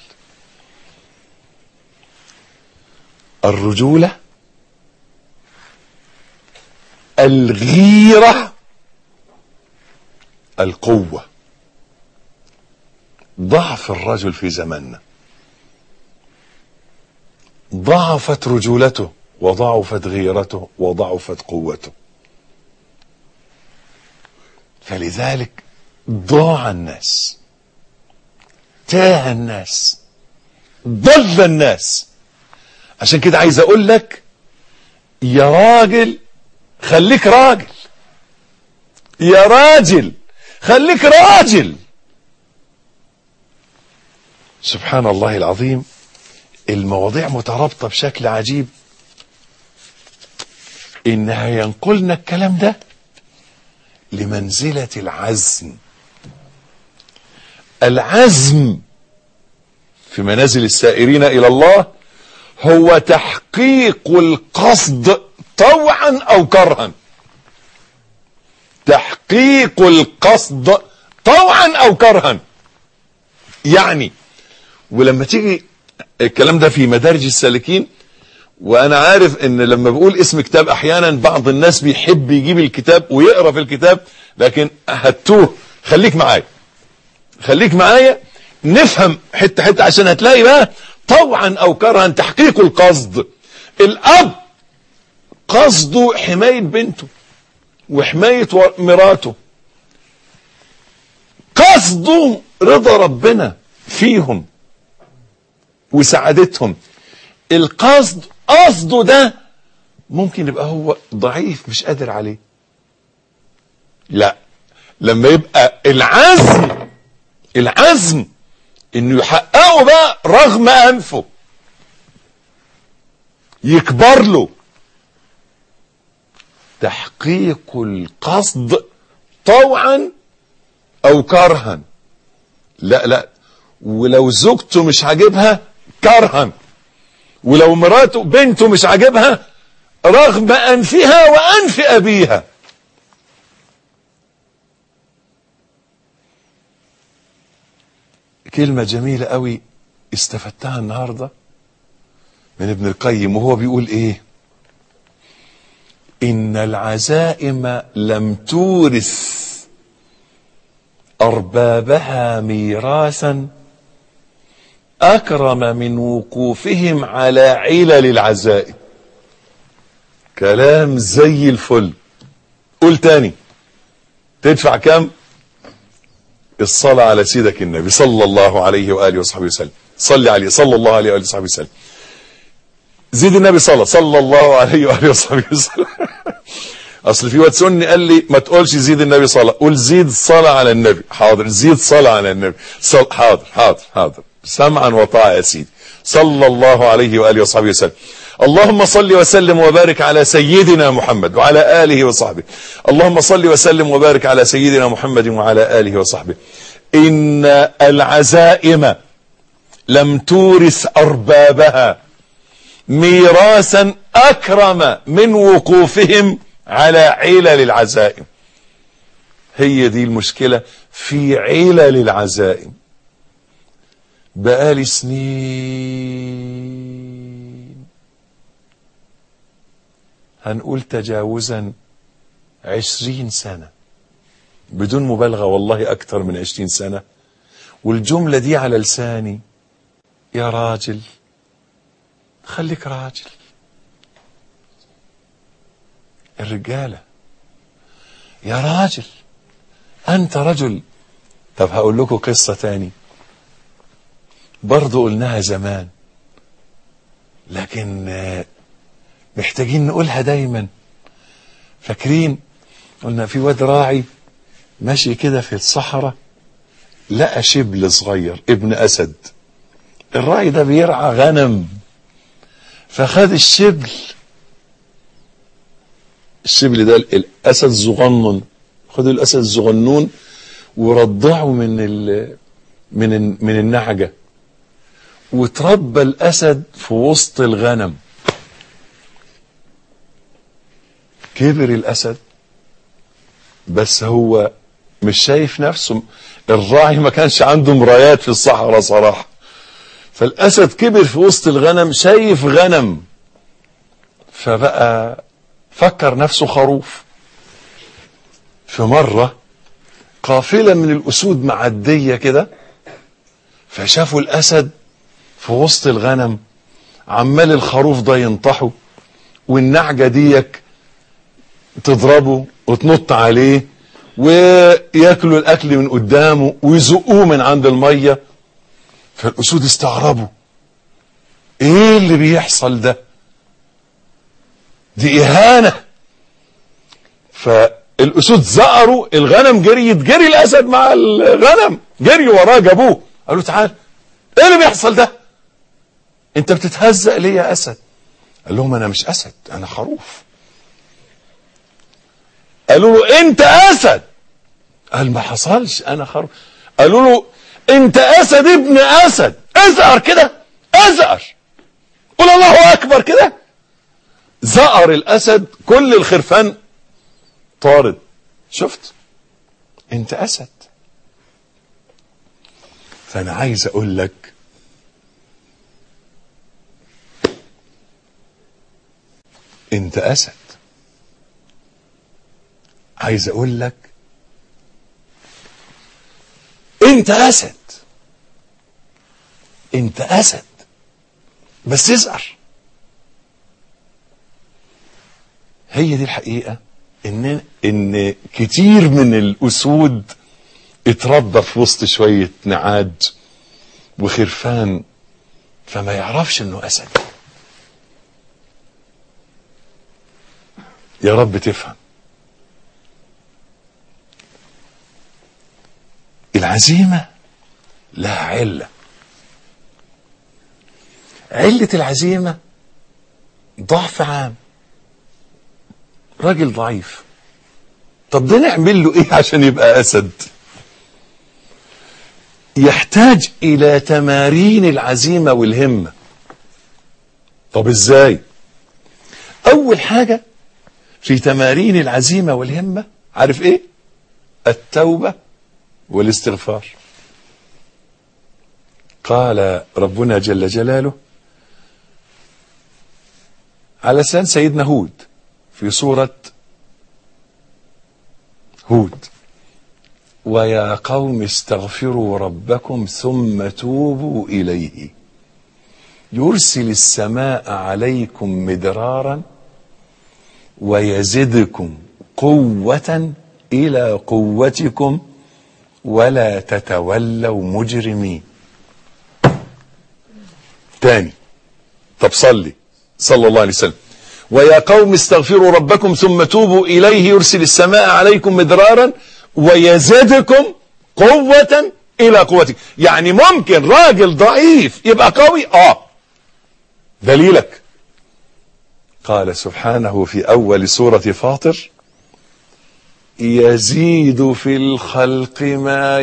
الرجولة، الغيرة، القوة. ضعف الرجل في زماننا، ضعفت رجولته وضعفت غيرته وضعفت قوته، فلذلك ضاع الناس، تاه الناس، ضل الناس. عشان كده عايز اقول لك يا راجل خليك راجل، يا راجل خليك راجل. سبحان الله العظيم، المواضيع مترابطة بشكل عجيب، انها ينقلنا الكلام ده لمنزلة العزم. العزم في منازل السائرين الى الله هو تحقيق القصد طوعا او كرها. تحقيق القصد طوعا او كرها. يعني ولما تيجي الكلام ده في مدارج السالكين، وانا عارف ان لما بقول اسم كتاب احيانا بعض الناس بيحب يجيب الكتاب ويقرا في الكتاب، لكن هتوه. خليك معايا، خليك معايا نفهم حته حته، عشان هتلاقي بقى طوعا او كرها تحقيق القصد. الاب قصده حمايه بنته وحمايه مراته، قصده رضا ربنا فيهم وسعادتهم. القصد قصده ده ممكن يبقى هو ضعيف مش قادر عليه، لا، لما يبقى العزم انه يحققه بقى رغم انفه، يكبر له. تحقيق القصد طوعا او كرها، لا، ولو زوجته مش عاجبها كرها، ولو مراته بنته مش عاجبها رغم انفها وانف ابيها. كلمة جميلة قوي استفدتها النهاردة من ابن القيم، وهو بيقول ايه؟ ان العزائم لم تورث اربابها ميراثا اكرم من وقوفهم على علل العزائم. كلام زي الفل. قول تاني، تدفع كم؟ الصلاة على سيدك النبي صلى الله عليه وآله وصحبه وسلم. صلي عليه صلى الله عليه وآله وصحبه وسلم. زيد النبي صلى الله عليه وآله وصحبه وسلم. اصل في واد سني قال لي ما تقولش زيد النبي صلاة، قول زيد صلاة على النبي. حاضر، زيد صلاة على النبي. حاضر سمعا وطاعة يا سيدي. صلى الله عليه وآله وصحبه وسلم. اللهم صل وسلم وبارك على سيدنا محمد وعلى آله وصحبه. اللهم صل وسلم وبارك على سيدنا محمد وعلى آله وصحبه. إن العزائم لم تورث أربابها ميراثا أكرم من وقوفهم على علل العزائم. هي دي المشكلة في علل العزائم. بقالي سنين، هنقول تجاوزا 20 سنة بدون مبالغة، والله أكثر من 20 سنة، والجملة دي على لساني: يا راجل خليك راجل. الرجالة يا راجل أنت رجل. طب هقول لكم قصة تاني برضو قلناها زمان، لكن محتاجين نقولها دايما. فاكرين قلنا في واد راعي ماشي كده في الصحراء، لقى شبل صغير ابن أسد. الراعي ده بيرعى غنم، فخد الشبل ده الأسد صغنن، خد الأسد الصغنون ورضعه من النعجة، وتربى الأسد في وسط الغنم. كبر الأسد، بس هو مش شايف نفسه. الراعي ما كانش عنده مرايات في الصحراء صراحة، فالأسد كبر في وسط الغنم شايف غنم، فبقى فكر نفسه خروف. في مرة قافلة من الأسود معدية كده، فشافوا الأسد في وسط الغنم عمال الخروف ده ينطحه، والنعجة ديك تضربه وتنط عليه وياكلوا الأكل من قدامه ويزقوه من عند المية. فالأسود استغربوا: ايه اللي بيحصل ده؟ دي إهانة. فالأسود زقروا الغنم، جري الأسد مع الغنم، جري وراه جابوه، قالوا: تعال، ايه اللي بيحصل ده؟ انت بتتهزق ليه يا أسد؟ قال لهم: انا مش أسد، انا خروف. قالوا له: انت أسد. قال: ما حصلش، انا خروف. قالوا له: انت أسد ابن أسد، ازقر كده، ازقر، قول الله أكبر كده. زقر الأسد، كل الخرفان طارد. شفت؟ انت أسد. فأنا عايز أقول لك انت أسد. عايز أقول لك انت أسد. انت أسد بس ازقر. هي دي الحقيقة، ان كتير من الأسود اتربى في وسط شوية نعاج وخرفان، فما يعرفش انه أسد. يا رب تفهم. العزيمة لها علة. علة العزيمة ضعف عام، راجل ضعيف. طب ده نعمل له ايه عشان يبقى أسد؟ يحتاج إلى تمارين العزيمة والهمة. طب ازاي؟ أول حاجة في تمارين العزيمة والهمة، عارف ايه؟ التوبة والاستغفار. قال ربنا جل جلاله على لسان سيدنا هود في سورة هود: ويا قوم استغفروا ربكم ثم توبوا إليه يرسل السماء عليكم مدرارا ويزدكم قوة إلى قوتكم ولا تتولوا مجرمين. تاني. طب صلى الله عليه وسلم: ويا قوم استغفروا ربكم ثم توبوا إليه يرسل السماء عليكم مدرارا ويزدكم قوة الى قوتك. يعني ممكن راجل ضعيف يبقى قوي. دليلك قال سبحانه في اول سورة فاطر: يزيد في الخلق ما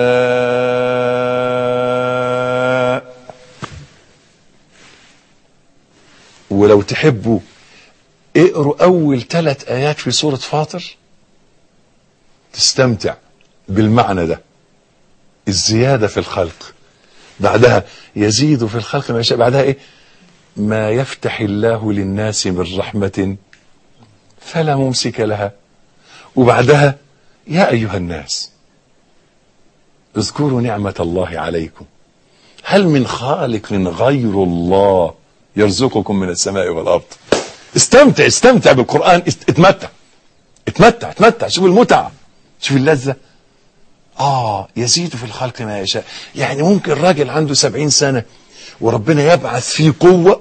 يشاء. ولو تحبوا اقروا اول 3 ايات في سورة فاطر تستمتع بالمعنى ده، الزيادة في الخلق. بعدها يزيد في الخلق ما يشاء، بعدها ايه؟ ما يفتح الله للناس من رحمة فلا ممسك لها، وبعدها يا أيها الناس اذكروا نعمة الله عليكم هل من خالق غير الله يرزقكم من السماء والأرض. استمتع بالقرآن، اتمتع. شوف المتعة، شوف اللذة. يزيد في الخلق ما يشاء. يعني ممكن راجل عنده 70 سنة وربنا يبعث فيه قوة.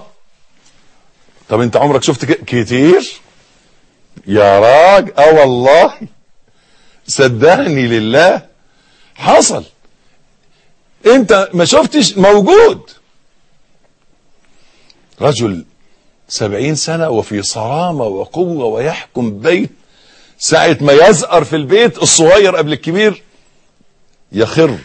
طب انت عمرك شفت كتير يا راج؟ والله صدقني لله حصل. انت ما شفتش؟ موجود رجل 70 سنة وفي صرامة وقوة ويحكم بيت، ساعة ما يزأر في البيت الصغير قبل الكبير يخر.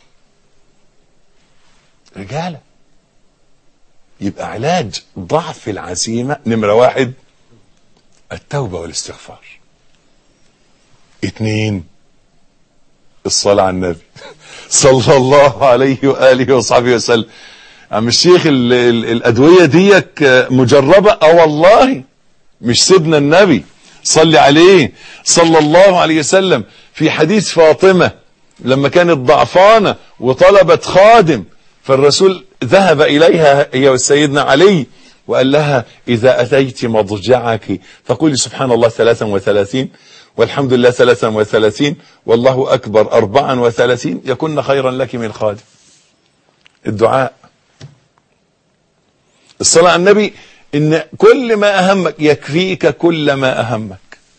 رجالة. يبقى علاج ضعف العزيمة نمرة 1 التوبة والاستغفار. 2 الصلاة على النبي صلى الله عليه وآله وصحبه وسلم. عم الشيخ الأدوية ديك مجربة؟ والله مش سيدنا النبي صلي عليه صلى الله عليه وسلم في حديث فاطمة لما كانت ضعفانة وطلبت خادم، فالرسول ذهب إليها هي وسيدنا علي وقال لها: إذا أتيت مضجعك فقولي سبحان الله 33 والحمد لله 33 والله أكبر 34 يكن خيرا لك من خادم. الدعاء، الصلاة على النبي، إن كل ما أهمك يكفيك كل ما أهمك.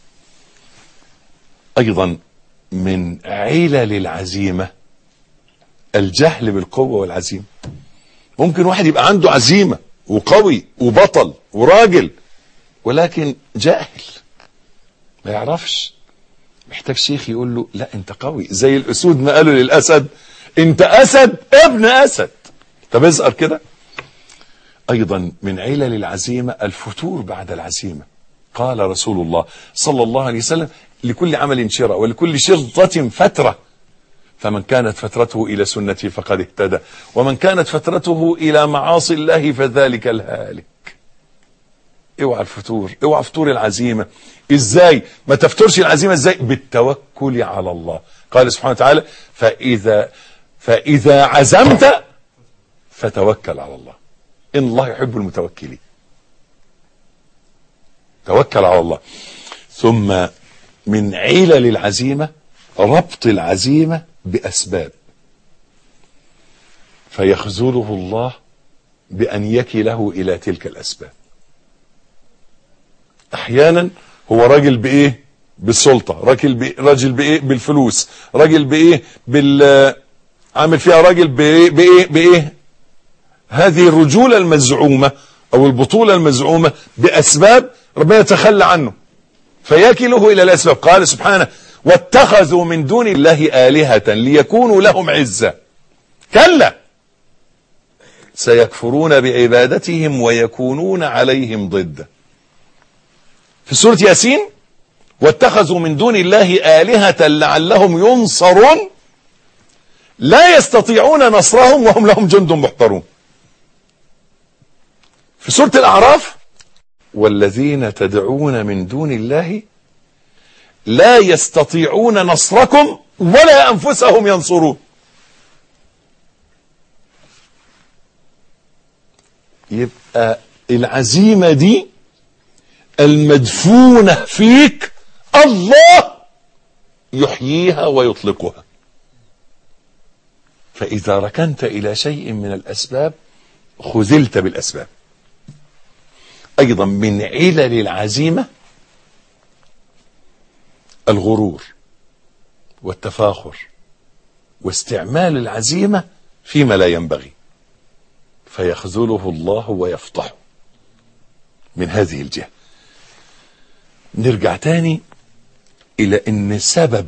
أيضا من علل العزيمة الجهل بالقوة والعزيمة. ممكن واحد يبقى عنده عزيمة وقوي وبطل وراجل ولكن جاهل ما يعرفش، محتاج شيخ يقول له لا انت قوي، زي الاسود ما قالوا للاسد انت اسد ابن اسد. طب ازقر كده. ايضا من علل العزيمة الفتور بعد العزيمة. قال رسول الله صلى الله عليه وسلم: لكل عمل شرة ولكل شرطة فترة، فمن كانت فترته إلى سنتي فقد اهتدى ومن كانت فترته إلى معاصي الله فذلك الهالك. اوعى الفتور، اوعى فتور العزيمة. ازاي ما تفترش العزيمة؟ ازاي؟ بالتوكل على الله. قال سبحانه وتعالى: فإذا عزمت فتوكل على الله إن الله يحب المتوكلين. توكل على الله. ثم من علل العزيمة ربط العزيمة بأسباب، فيخذله الله بأن يكله إلى تلك الأسباب. أحيانا هو راجل بإيه؟ بالسلطة، راجل بإيه؟ بالفلوس، راجل بإيه؟ عامل فيها راجل بإيه؟ هذه الرجولة المزعومة أو البطولة المزعومة بأسباب ربنا يتخلى عنه فيكله إلى الأسباب. قال سبحانه: واتخذوا من دون الله آلهة ليكونوا لهم عزة. كلا سيكفرون بعبادتهم ويكونون عليهم ضد. في سورة ياسين: واتخذوا من دون الله آلهة لعلهم ينصرون لا يستطيعون نصرهم وهم لهم جند محضرون. في سورة الأعراف: والذين تدعون من دون الله لا يستطيعون نصركم ولا أنفسهم ينصرون. يبقى العزيمة دي المدفونة فيك الله يحييها ويطلقها. فإذا ركنت إلى شيء من الأسباب خذلت بالأسباب. أيضا من علل العزيمة الغرور والتفاخر واستعمال العزيمة فيما لا ينبغي، فيخذله الله ويفضحه من هذه الجهة. نرجع تاني إلى أن سبب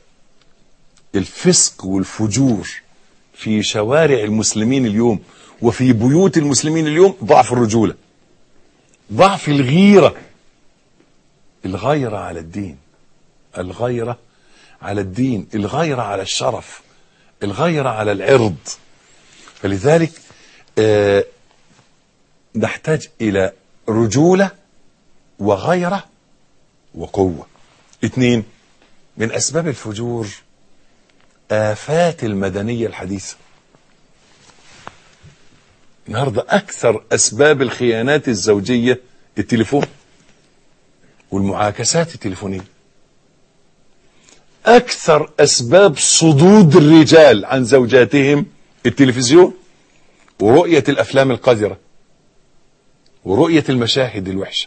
الفسق والفجور في شوارع المسلمين اليوم وفي بيوت المسلمين اليوم ضعف الرجولة، ضعف الغيرة، الغيرة على الدين، الغيرة على الدين، الغيرة على الشرف، الغيرة على العرض. فلذلك نحتاج إلى رجولة وغيرة وقوة. 2 من أسباب الفجور آفات المدنية الحديثة. النهاردة أكثر أسباب الخيانات الزوجية التليفون والمعاكسات التليفونية. أكثر أسباب صدود الرجال عن زوجاتهم التلفزيون ورؤية الأفلام القذرة ورؤية المشاهد الوحشة.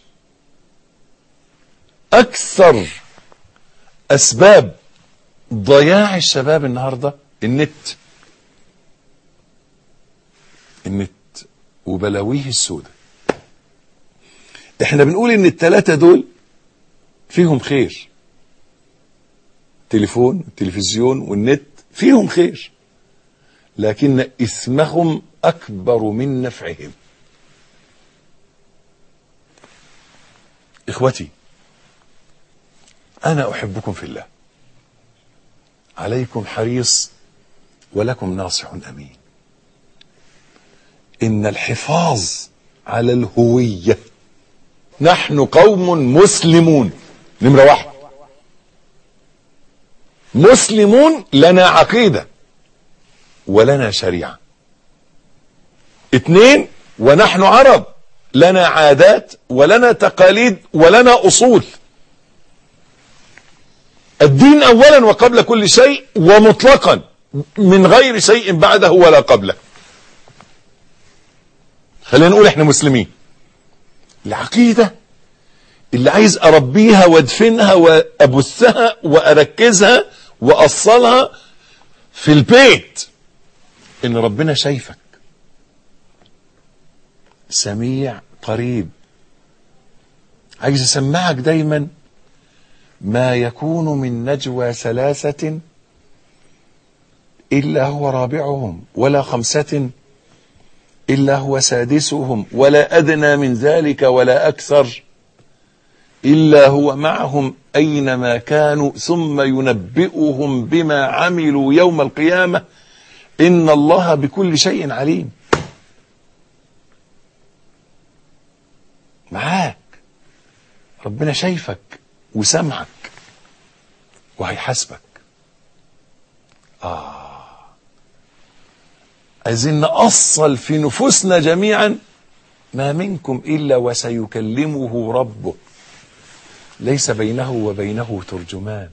أكثر أسباب ضياع الشباب النهاردة النت وبلاويه السوداء. احنا بنقول ان الثلاثة دول فيهم خير، تليفون التلفزيون والنت فيهم خير، لكن إثمهم أكبر من نفعهم. إخوتي، أنا أحبكم في الله، عليكم حريص ولكم ناصح أمين. إن الحفاظ على الهوية، نحن قوم مسلمون، نمرة 1 مسلمون، لنا عقيدة ولنا شريعة. 2 ونحن عرب، لنا عادات ولنا تقاليد ولنا أصول. الدين أولا وقبل كل شيء ومطلقا، من غير شيء بعده ولا قبله. خلينا نقول احنا مسلمين. العقيدة اللي عايز أربيها وادفنها وأبثها وأركزها وأصلها في البيت، إن ربنا شايفك، سميع قريب. عايز أسمعك دايما: ما يكون من نجوى 3 إلا هو رابعهم ولا 5 إلا هو سادسهم ولا أدنى من ذلك ولا أكثر إلا هو معهم أينما كانوا ثم ينبئهم بما عملوا يوم القيامة إن الله بكل شيء عليم. معاك، ربنا شايفك وسمعك وهيحاسبك. عايزين نأصل في نفوسنا جميعا: ما منكم إلا وسيكلمه ربه ليس بينه وبينه ترجمان.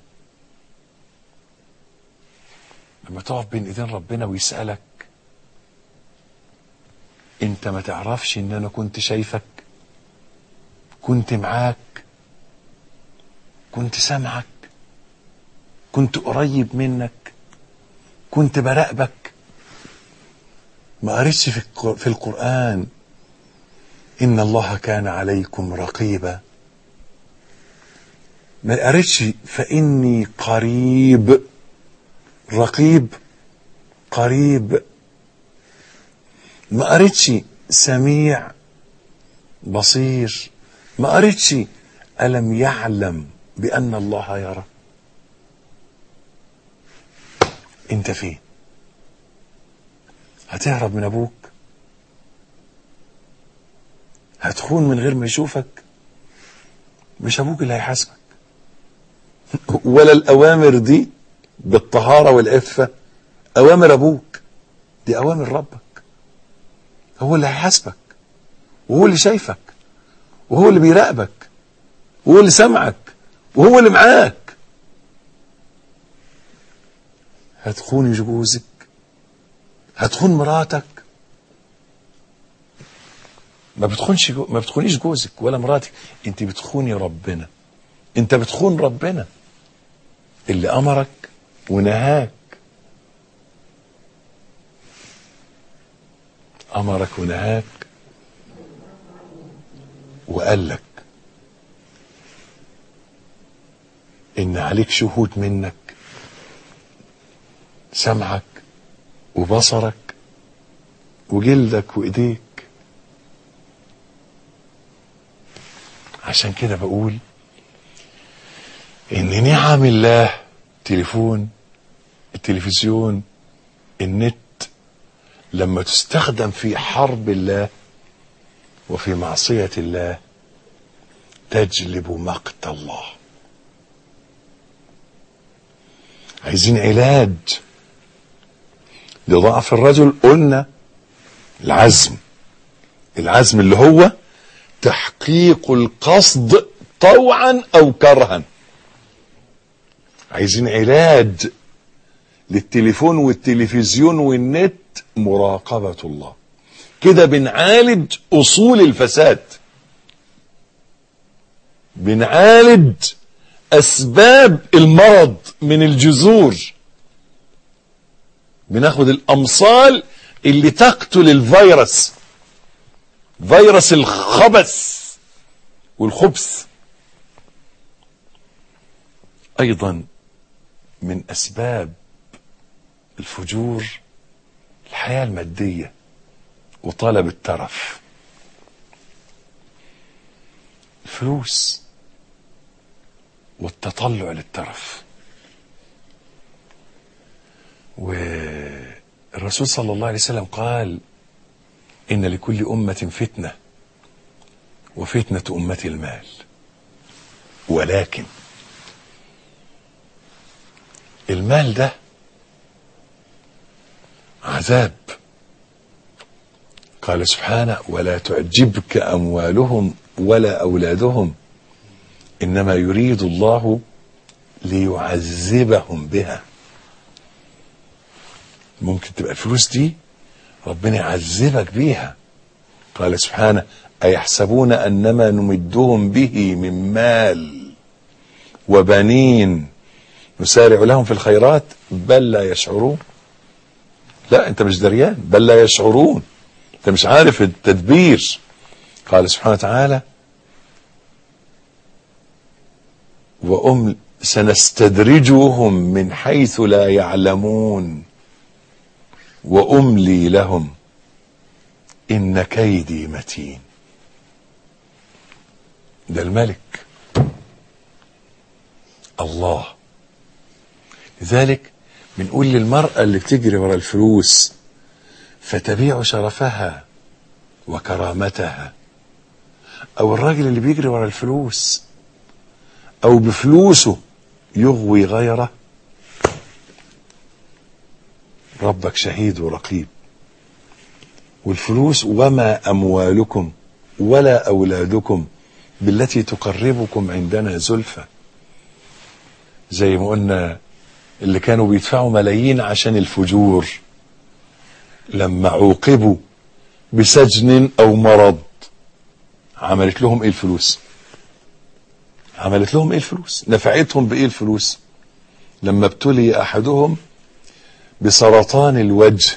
لما تقف بين ايدين ربنا ويسألك: انت ما تعرفش ان انا كنت شايفك، كنت معاك، كنت سامعك، كنت قريب منك، كنت براقبك. ما قريتش في القرآن إن الله كان عليكم رقيبا؟ ما قريتش فإني قريب؟ رقيب، قريب. ما قريتش سميع بصير؟ ما قريتش ألم يعلم بأن الله يرى؟ انت فين؟ هتهرب من ابوك؟ هتخون من غير ما يشوفك؟ مش ابوك اللي هيحاسبك، ولا الاوامر دي بالطهارة والعفة اوامر ابوك، دي اوامر ربك. هو اللي هيحاسبك، وهو اللي شايفك، وهو اللي بيراقبك، وهو اللي سمعك، وهو اللي معاك. هتخون جوزك؟ هتخون مراتك؟ ما بتخونيش جوزك ولا مراتك، انت بتخوني ربنا. انت بتخون ربنا اللي امرك ونهاك أمرك ونهاك وقال لك إن عليك شهود منك، سمعك وبصرك وجلدك وإيديك. عشان كده بقول إن نعم الله، تليفون، التلفزيون، النت، لما تستخدم في حرب الله وفي معصية الله تجلب مقت الله. عايزين علاج لضعف الرجل، قلنا العزم اللي هو تحقيق القصد طوعا او كرها. عايزين علاج للتليفون والتلفزيون والنت، مراقبة الله. كده بنعالج اصول الفساد، بنعالج اسباب المرض من الجذور، بناخد الامصال اللي تقتل الفيروس، فيروس الخبث والخبث. ايضا من اسباب الفجور الحياة المادية وطلب الترف، الفلوس والتطلع للترف. والرسول صلى الله عليه وسلم قال إن لكل أمة فتنة وفتنة أمتي المال، ولكن المال ده عذاب. قال سبحانه: ولا تعجبك أموالهم ولا أولادهم إنما يريد الله ليعذبهم بها. ممكن تبقى الفلوس دي ربنا يعذبك بيها. قال سبحانه: أيحسبون أنما نمدهم به من مال وبنين نسارع لهم في الخيرات بل لا يشعرون. لا، انت مش دريان، بل لا يشعرون، انت مش عارف التدبير. قال سبحانه وتعالى: سنستدرجهم من حيث لا يعلمون وأملي لهم إن كيدي متين. ده الملك الله. لذلك بنقول للمرأة اللي بتجري ورا الفلوس فتبيع شرفها وكرامتها، أو الراجل اللي بيجري ورا الفلوس أو بفلوسه يغوي غيره، ربك شهيد ورقيب. والفلوس: وما أموالكم ولا أولادكم بالتي تقربكم عندنا زلفى. زي ما قلنا اللي كانوا بيدفعوا ملايين عشان الفجور لما عوقبوا بسجن أو مرض عملت لهم إيه الفلوس؟ عملت لهم إيه الفلوس؟ نفعتهم بإيه الفلوس؟ لما ابتلي أحدهم بسرطان الوجه،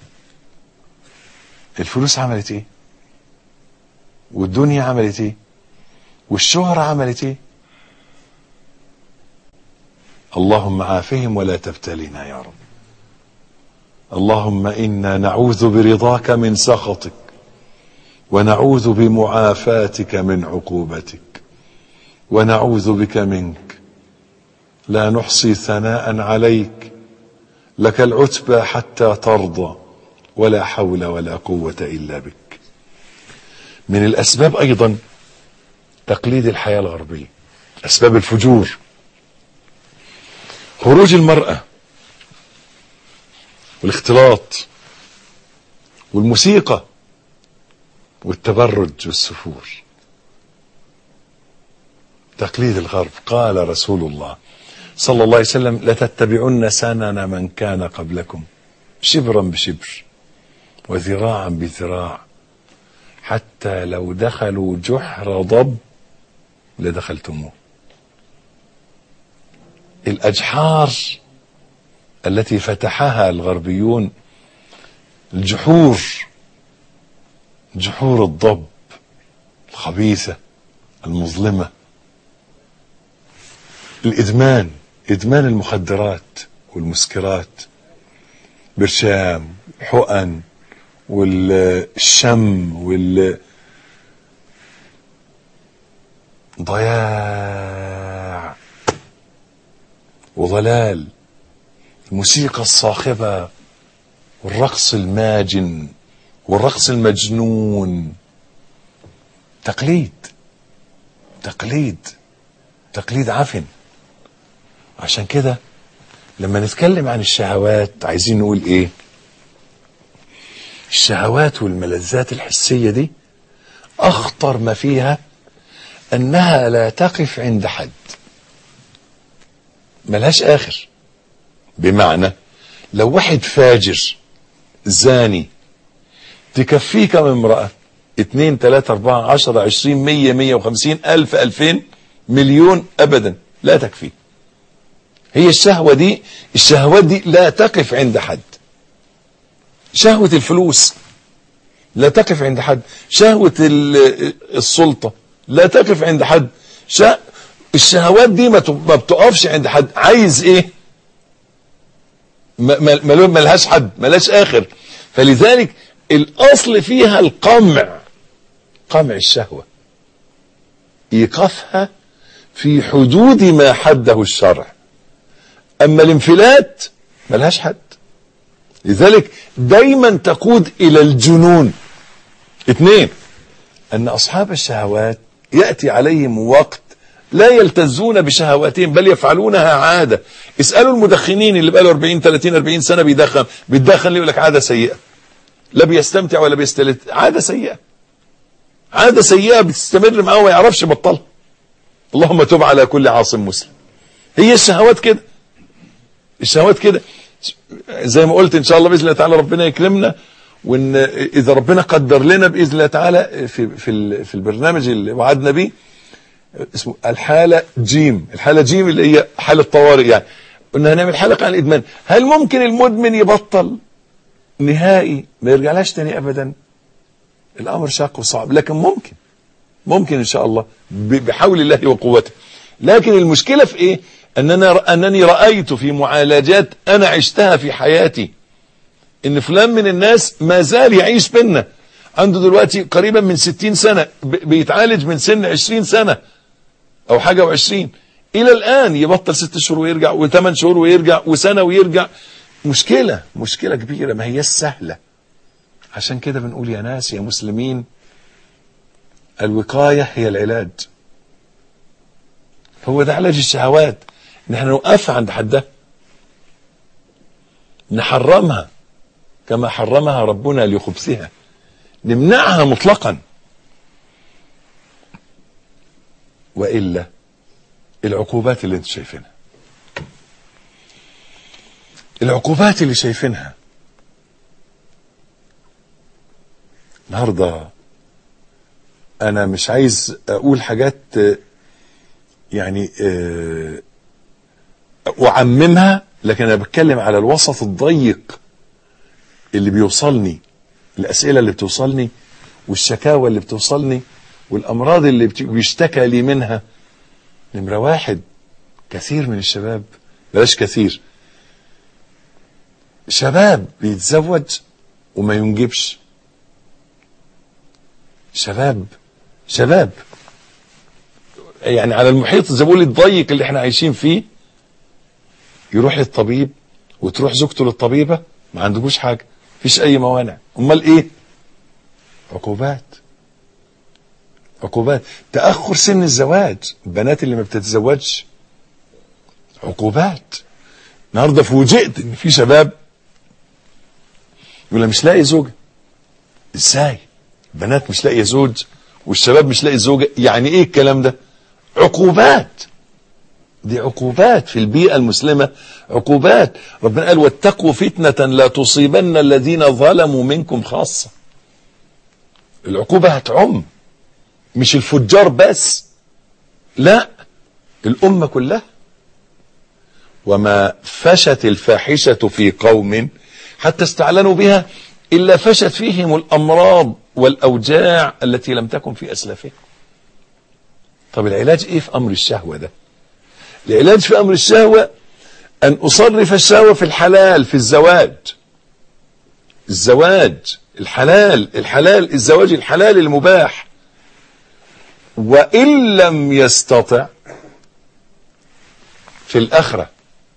الفلوس عملت إيه؟ والدنيا عملت إيه؟ والشهرة عملت إيه؟ اللهم عافهم ولا تبتلينا يا رب. اللهم إنا نعوذ برضاك من سخطك ونعوذ بمعافاتك من عقوبتك ونعوذ بك منك، لا نحصي ثناء عليك، لك العتبى حتى ترضى ولا حول ولا قوة إلا بك. من الأسباب أيضا تقليد الحياة الغربية، أسباب الفجور: خروج المرأة والاختلاط والموسيقى والتبرج والسفور. تقليد الغرب. قال رسول الله صلى الله عليه وسلم: لتتبعن سنن من كان قبلكم شبرا بشبر وذراعا بذراع حتى لو دخلوا جحر ضب لدخلتموه. الأجحار التي فتحها الغربيون، الجحور جحور الضب الخبيثة المظلمة، الإدمان، إدمان المخدرات والمسكرات، برشام، حقن، والشم، ضياع وضلال، الموسيقى الصاخبة والرقص الماجن والرقص المجنون، تقليد عفن. عشان كده لما نتكلم عن الشهوات عايزين نقول ايه؟ الشهوات والملذات الحسية دي اخطر ما فيها انها لا تقف عند حد، ملهاش اخر. بمعنى لو واحد فاجر زاني تكفيه كم امرأة؟ 2 3 4 10 20 100 150 1000 2000 مليون؟ ابدا لا تكفي. هي الشهوات دي لا تقف عند حد. شهوة الفلوس لا تقف عند حد، شهوة السلطة لا تقف عند حد، الشهوات دي ما بتقفش عند حد. عايز ايه؟ ملهاش حد، ملهاش اخر. فلذلك الاصل فيها القمع، قمع الشهوة، ايقافها في حدود ما حده الشرع. اما الانفلات ملهاش حد، لذلك دايما تقود الى الجنون. 2، ان اصحاب الشهوات يأتي عليهم وقت لا يلتزون بشهواتهم بل يفعلونها عادة. اسألوا المدخنين اللي بقاله 40 30 40 سنة بيدخن يقول لك عادة سيئة، لا بيستمتع ولا بيستلذ، عادة سيئة بتستمر معه وما يعرفش بطلها. اللهم تب على كل عاصم مسلم. هي الشهوات كده زي ما قلت ان شاء الله باذن الله تعالى ربنا يكرمنا، وان اذا ربنا قدر لنا باذن الله تعالى في البرنامج اللي وعدنا بيه اسمه الحالة جيم اللي هي حالة طوارئ، يعني قلنا هنعمل حلقة عن الادمان. هل ممكن المدمن يبطل نهائي ما يرجعلاش تاني ابدا؟ الامر شاق وصعب، لكن ممكن ان شاء الله بحول الله وقوته. لكن المشكلة في ايه؟ انني رأيت في معالجات انا عشتها في حياتي ان فلان من الناس ما زال يعيش بينا، عنده دلوقتي قريبا من 60 سنة بيتعالج من سن 20 سنة او حاجة و20 الى الان، يبطل 6 شهور ويرجع، و8 شهور ويرجع، وسنة ويرجع. مشكلة كبيرة، ما هي السهلة. عشان كده بنقول يا ناس يا مسلمين، الوقاية هي العلاج. هو ده علاج الشهوات، نحن نوقف عند حدها، نحرمها كما حرمها ربنا لخبثها، نمنعها مطلقا. وإلا العقوبات اللي انتم شايفينها، العقوبات اللي شايفينها النهارده، انا مش عايز اقول حاجات يعني اعممها، لكن انا بتكلم على الوسط الضيق اللي بيوصلني، الاسئله اللي بتوصلني والشكاوى اللي بتوصلني والامراض اللي بيشتكى لي منها. نمرة 1، كثير من الشباب، بلاش كثير، شباب بيتزوج وما ينجبش. شباب يعني على المحيط الزبولي الضيق اللي احنا عايشين فيه، يروح للطبيب وتروح زوجته للطبيبة، ما عندكوش حاجة، فيش اي موانع. امال ايه؟ عقوبات. تأخر سن الزواج، البنات اللي ما بتتزوجش، عقوبات. النهارده فوجئت ان في شباب يقول مش لاقي زوجة. ازاي؟ بنات مش لاقيه زوج والشباب مش لاقي زوجة؟ يعني ايه الكلام ده؟ عقوبات. دي عقوبات في البيئة المسلمة، عقوبات. ربنا قال واتقوا فتنة لا تصيبن الذين ظلموا منكم خاصة. العقوبة هتعم، مش الفجار بس، لا، الأمة كلها. وما فشت الفاحشة في قوم حتى استعلنوا بها إلا فشت فيهم الأمراض والأوجاع التي لم تكن في أسلافه. طب العلاج إيه في أمر الشهوة ده؟ العلاج في أمر الشهوة أن أصرف الشهوة في الحلال، في الزواج. الزواج الحلال الزواج الحلال المباح. وإن لم يستطع في الآخرة.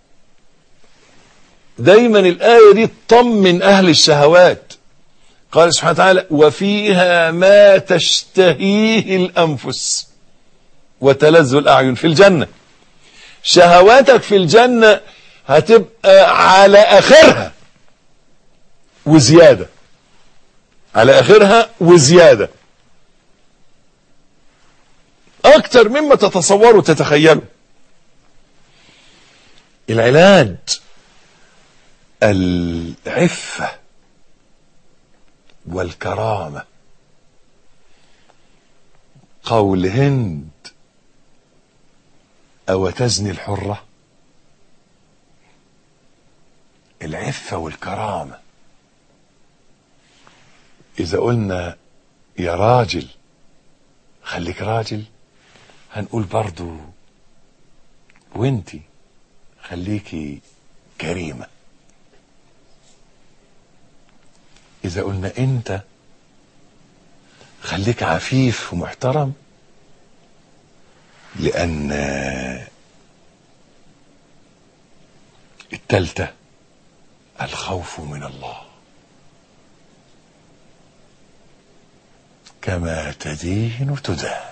دايما الآية دي تطمن أهل الشهوات. قال سبحانه وتعالى: وفيها ما تشتهيه الأنفس وتلذ الأعين. في الجنة شهواتك في الجنة هتبقى على آخرها وزيادة، على آخرها وزيادة، أكتر مما تتصوروا تتخيلوا. العلاج العفة والكرامة. قول هند: أو تزني الحرة؟ العفة والكرامة. إذا قلنا يا راجل خليك راجل، هنقول برضو وانتي خليكي كريمة. إذا قلنا أنت خليك عفيف ومحترم، لأن التالتة الخوف من الله. كما تدين تدان.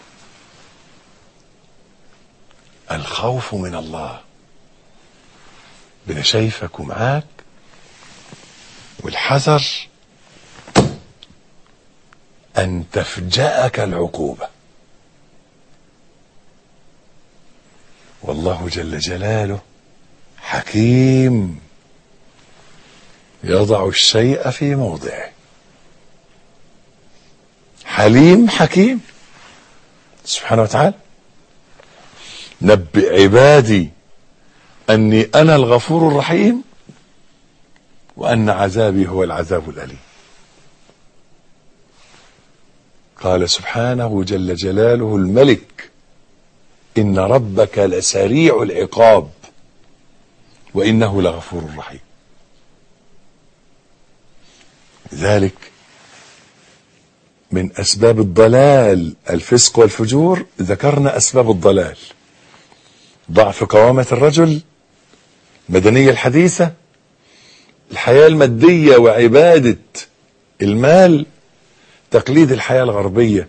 الخوف من الله. بنا شايفك ومعاك، والحذر أن تفجأك العقوبة. والله جل جلاله حكيم يضع الشيء في موضعه. حليم حكيم سبحانه وتعالى. نبئ عبادي أني أنا الغفور الرحيم وأن عذابي هو العذاب الأليم. قال سبحانه جل جلاله الملك: إن ربك لسريع العقاب وإنه لغفور رحيم. ذلك من أسباب الضلال الفسق والفجور. ذكرنا أسباب الضلال: ضعف قوامة الرجل، المدنية الحديثة، الحياة المادية وعبادة المال، تقليد الحياة الغربية.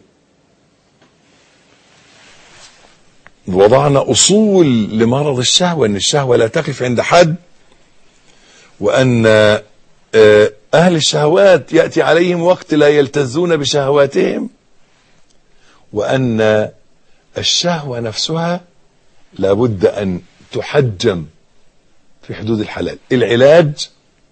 وضعنا أصول لمرض الشهوة، أن الشهوة لا تقف عند حد، وأن أهل الشهوات يأتي عليهم وقت لا يلتزون بشهواتهم، وأن الشهوة نفسها لابد أن تحجم في حدود الحلال. العلاج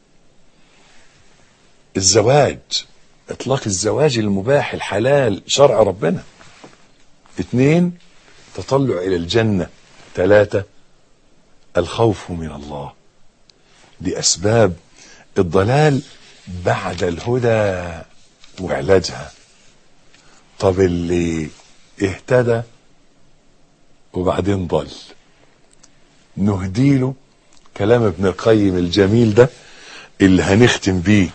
الزواج، إطلاق الزواج المباح الحلال شرع ربنا. 2 تطلع إلى الجنة. 3 الخوف من الله. دي أسباب الضلال بعد الهدى وعلاجها. طب اللي اهتدى وبعدين ضل، نهديله كلام ابن القيم الجميل ده اللي هنختم بيه.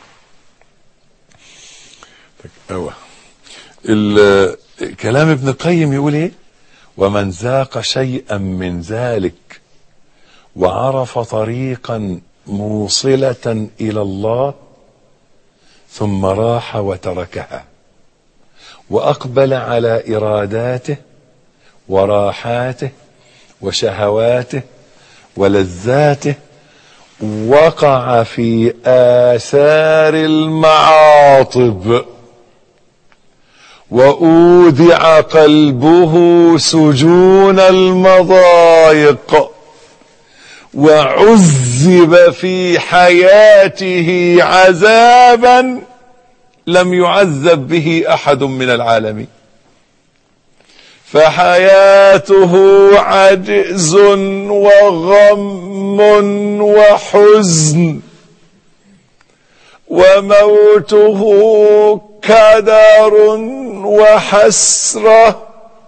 كلام ابن القيم يقول ايه؟ ومن ذاق شيئا من ذلك وعرف طريقا موصلة إلى الله ثم راح وتركها وأقبل على إراداته وراحاته وشهواته ولذاته، وقع في آثار المعاطب وأودع قلبه سجون المضايق وعذب في حياته عذابا لم يعذب به أحد من العالمين، فحياته عجز وغم وحزن، وموته كدر وحسرة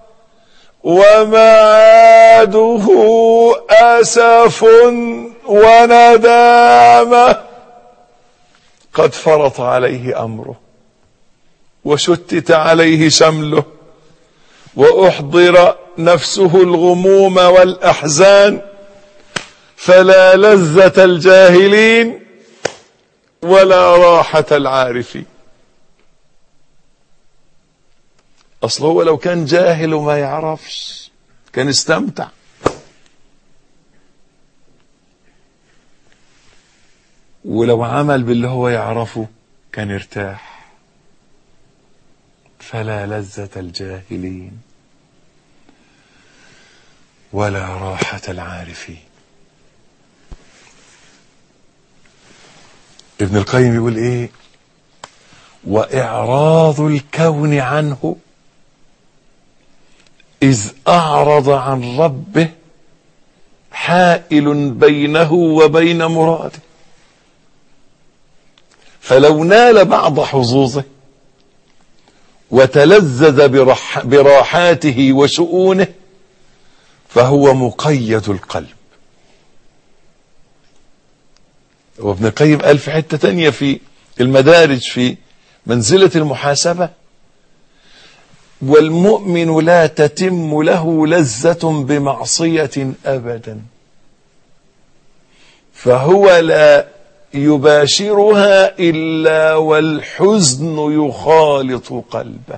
ومعاده أسف وندامة. قد فرط عليه أمره وشتت عليه شمله وأحضر نفسه الغموم والأحزان، فلا لذة الجاهلين ولا راحة العارفين. أصله هو لو كان جاهل وما يعرفش كان استمتع، ولو عمل باللي هو يعرفه كان ارتاح. فلا لذة الجاهلين ولا راحة العارفين. ابن القيم يقول ايه؟ وإعراض الكون عنه إذ أعرض عن ربه حائل بينه وبين مراده، فلو نال بعض حظوظه وتلذذ براحاته وشؤونه فهو مقيد القلب. وابن القيم قال في حتة تانية في المدارج في منزلة المحاسبة: والمؤمن لا تتم له لذة بمعصية أبدا، فهو لا يباشرها إلا والحزن يخالط قلبه.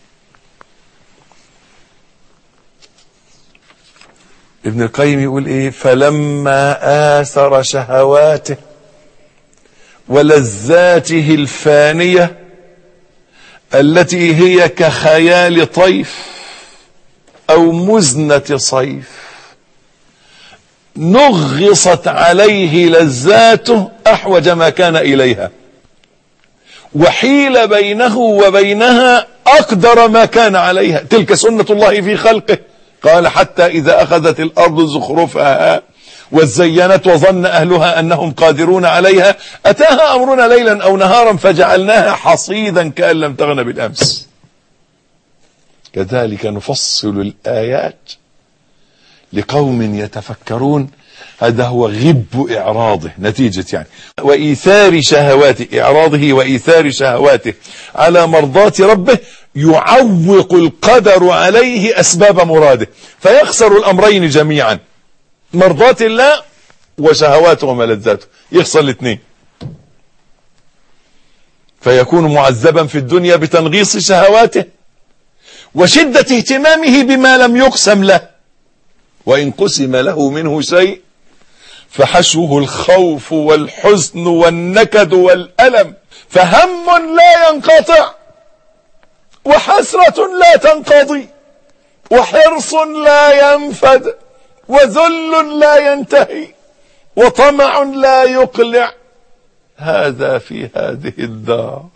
ابن القيم يقول ايه؟ فلما آثر شهواته ولذاته الفانية التي هي كخيال طيف أو مزنة صيف، نغصت عليه لذاته أحوج ما كان إليها، وحيل بينه وبينها أقدر ما كان عليها. تلك سنة الله في خلقه. قال: حتى إذا أخذت الأرض زخرفها وزينت وظن أهلها أنهم قادرون عليها أتاها أمرنا ليلا أو نهارا فجعلناها حصيدا كأن لم تغن بالأمس. كذلك نفصل الآيات لقوم يتفكرون. هذا هو غب إعراضه، نتيجة يعني وإيثار شهواته، إعراضه وإيثار شهواته على مرضات ربه، يعوق القدر عليه أسباب مراده، فيخسر الأمرين جميعا: مرضات الله وشهواته وملذاته، يخسر الاثنين. فيكون معذبا في الدنيا بتنغيص شهواته وشدة اهتمامه بما لم يقسم له، وإن قسم له منه شيء فحشوه الخوف والحزن والنكد والألم، فهم لا ينقطع وحسرة لا تنقضي وحرص لا ينفد وذل لا ينتهي وطمع لا يقلع. هذا في هذه الدار.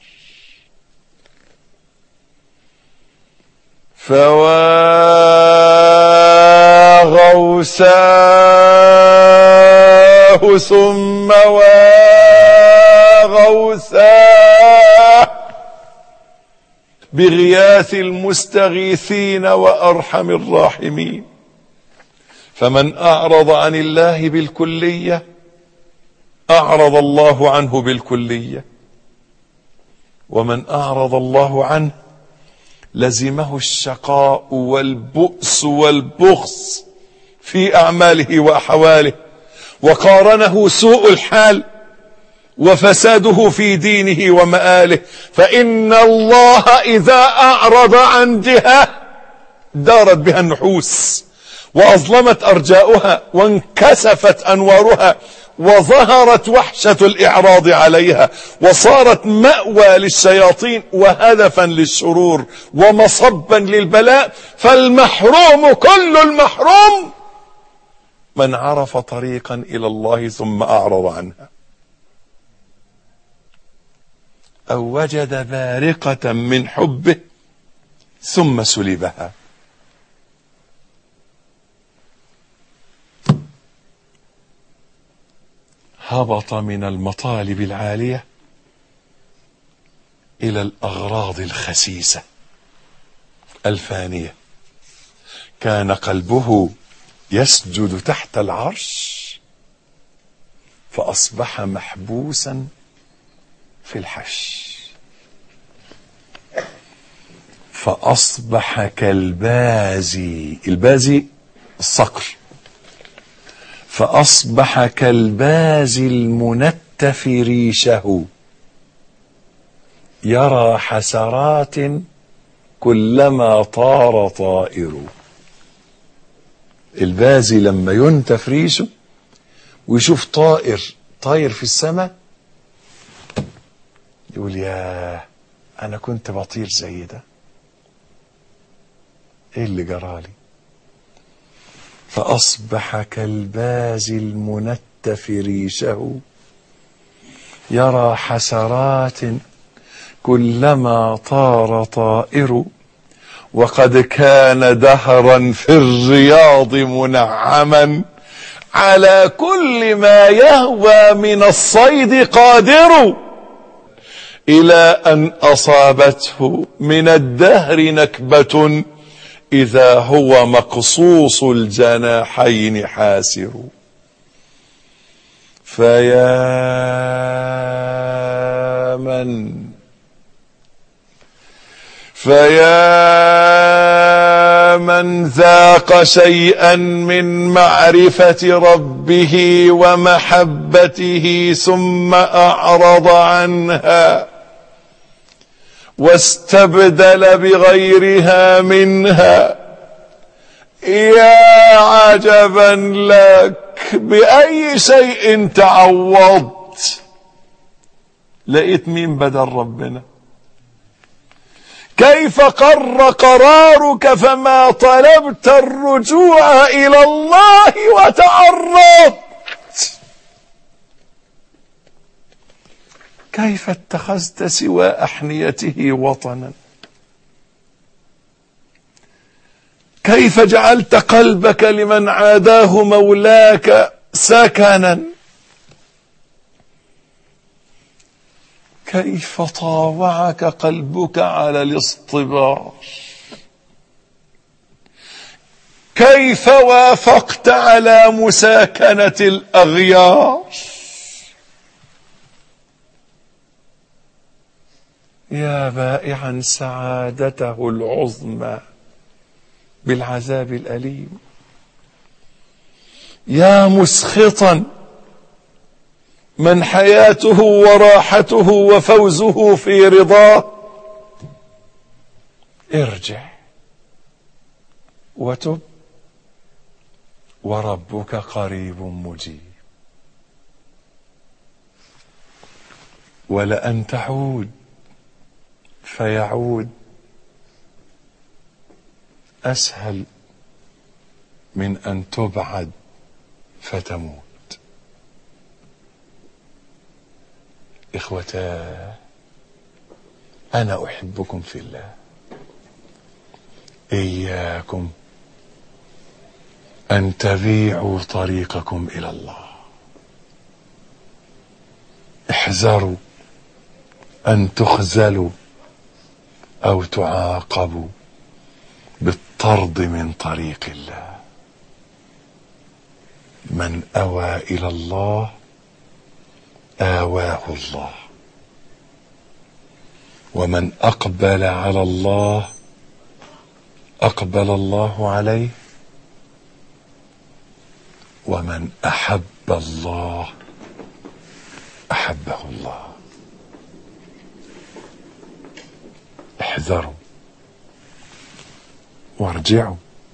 فواغوساه ثم واغوساه بغياث المستغيثين وأرحم الراحمين. فمن أعرض عن الله بالكلية أعرض الله عنه بالكلية، ومن أعرض الله عنه لزمه الشقاء والبؤس والبخس في أعماله وأحواله، وقارنه سوء الحال وفساده في دينه ومآله. فإن الله إذا أعرض عن جهة دارت بها النحوس وأظلمت أرجاؤها وانكسفت أنوارها وظهرت وحشة الإعراض عليها، وصارت مأوى للشياطين وهدفا للشرور ومصبا للبلاء. فالمحروم كل المحروم من عرف طريقا إلى الله ثم أعرض عنها، أو وجد بارقة من حبه ثم سلبها. هبط من المطالب العالية إلى الأغراض الخسيسة الفانية. كان قلبه يسجد تحت العرش فأصبح محبوسا في الحش، فأصبح كالبازي، البازي الصقر، فأصبح كالبازي المنتف ريشه يرى حسرات كلما طار طائر. البازي لما ينتف ريشه ويشوف طائر في السماء يقول يا أنا كنت بطير زي ده، إيه اللي جرالي؟ فأصبح كالبازي المنتف ريشه يرى حسرات كلما طار طائر، وقد كان دهرا في الرياض منعما على كل ما يهوى من الصيد قادر، إلى أن أصابته من الدهر نكبة إذا هو مقصوص الجناحين حاسر. فيا من ذاق شيئا من معرفة ربه ومحبته ثم أعرض عنها واستبدل بغيرها منها. يا عجبا لك، بأي شيء تعوضت؟ لقيت مين بدل ربنا؟ كيف قر قرارك فما طلبت الرجوع إلى الله وتعرضت؟ كيف اتخذت سوى أحنيته وطنا؟ كيف جعلت قلبك لمن عاداه مولاك سكنا؟ كيف طاوعك قلبك على الاصطبار؟ كيف وافقت على مساكنة الأغيار؟ يا بائعا سعادته العظمى بالعذاب الأليم، يا مسخطا من حياته وراحته وفوزه في رضاه، ارجع وتب وربك قريب مجيب. ولأن تعود فيعود أسهل من أن تبعد فتموت. إخوتاه، أنا أحبكم في الله. إياكم أن تبيعوا طريقكم إلى الله. احذروا أن تخذلوا أو تعاقبوا بالطرد من طريق الله. من أوى إلى الله آواه الله، ومن أقبل على الله أقبل الله عليه، ومن أحب الله أحبه الله. احذروا وارجعوا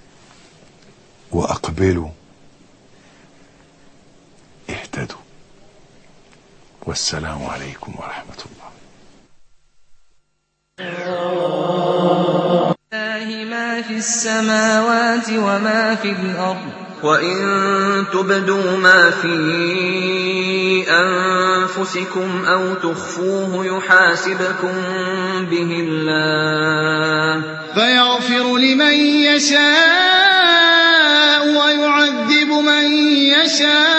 وأقبلوا، اهتدوا. والسلام عليكم ورحمة الله. لله ما في السماوات وما في الأرض، وإن تبدوا ما في أنفسكم أو تخفوه يحاسبكم به الله فيغفر لمن يشاء ويعذب من يشاء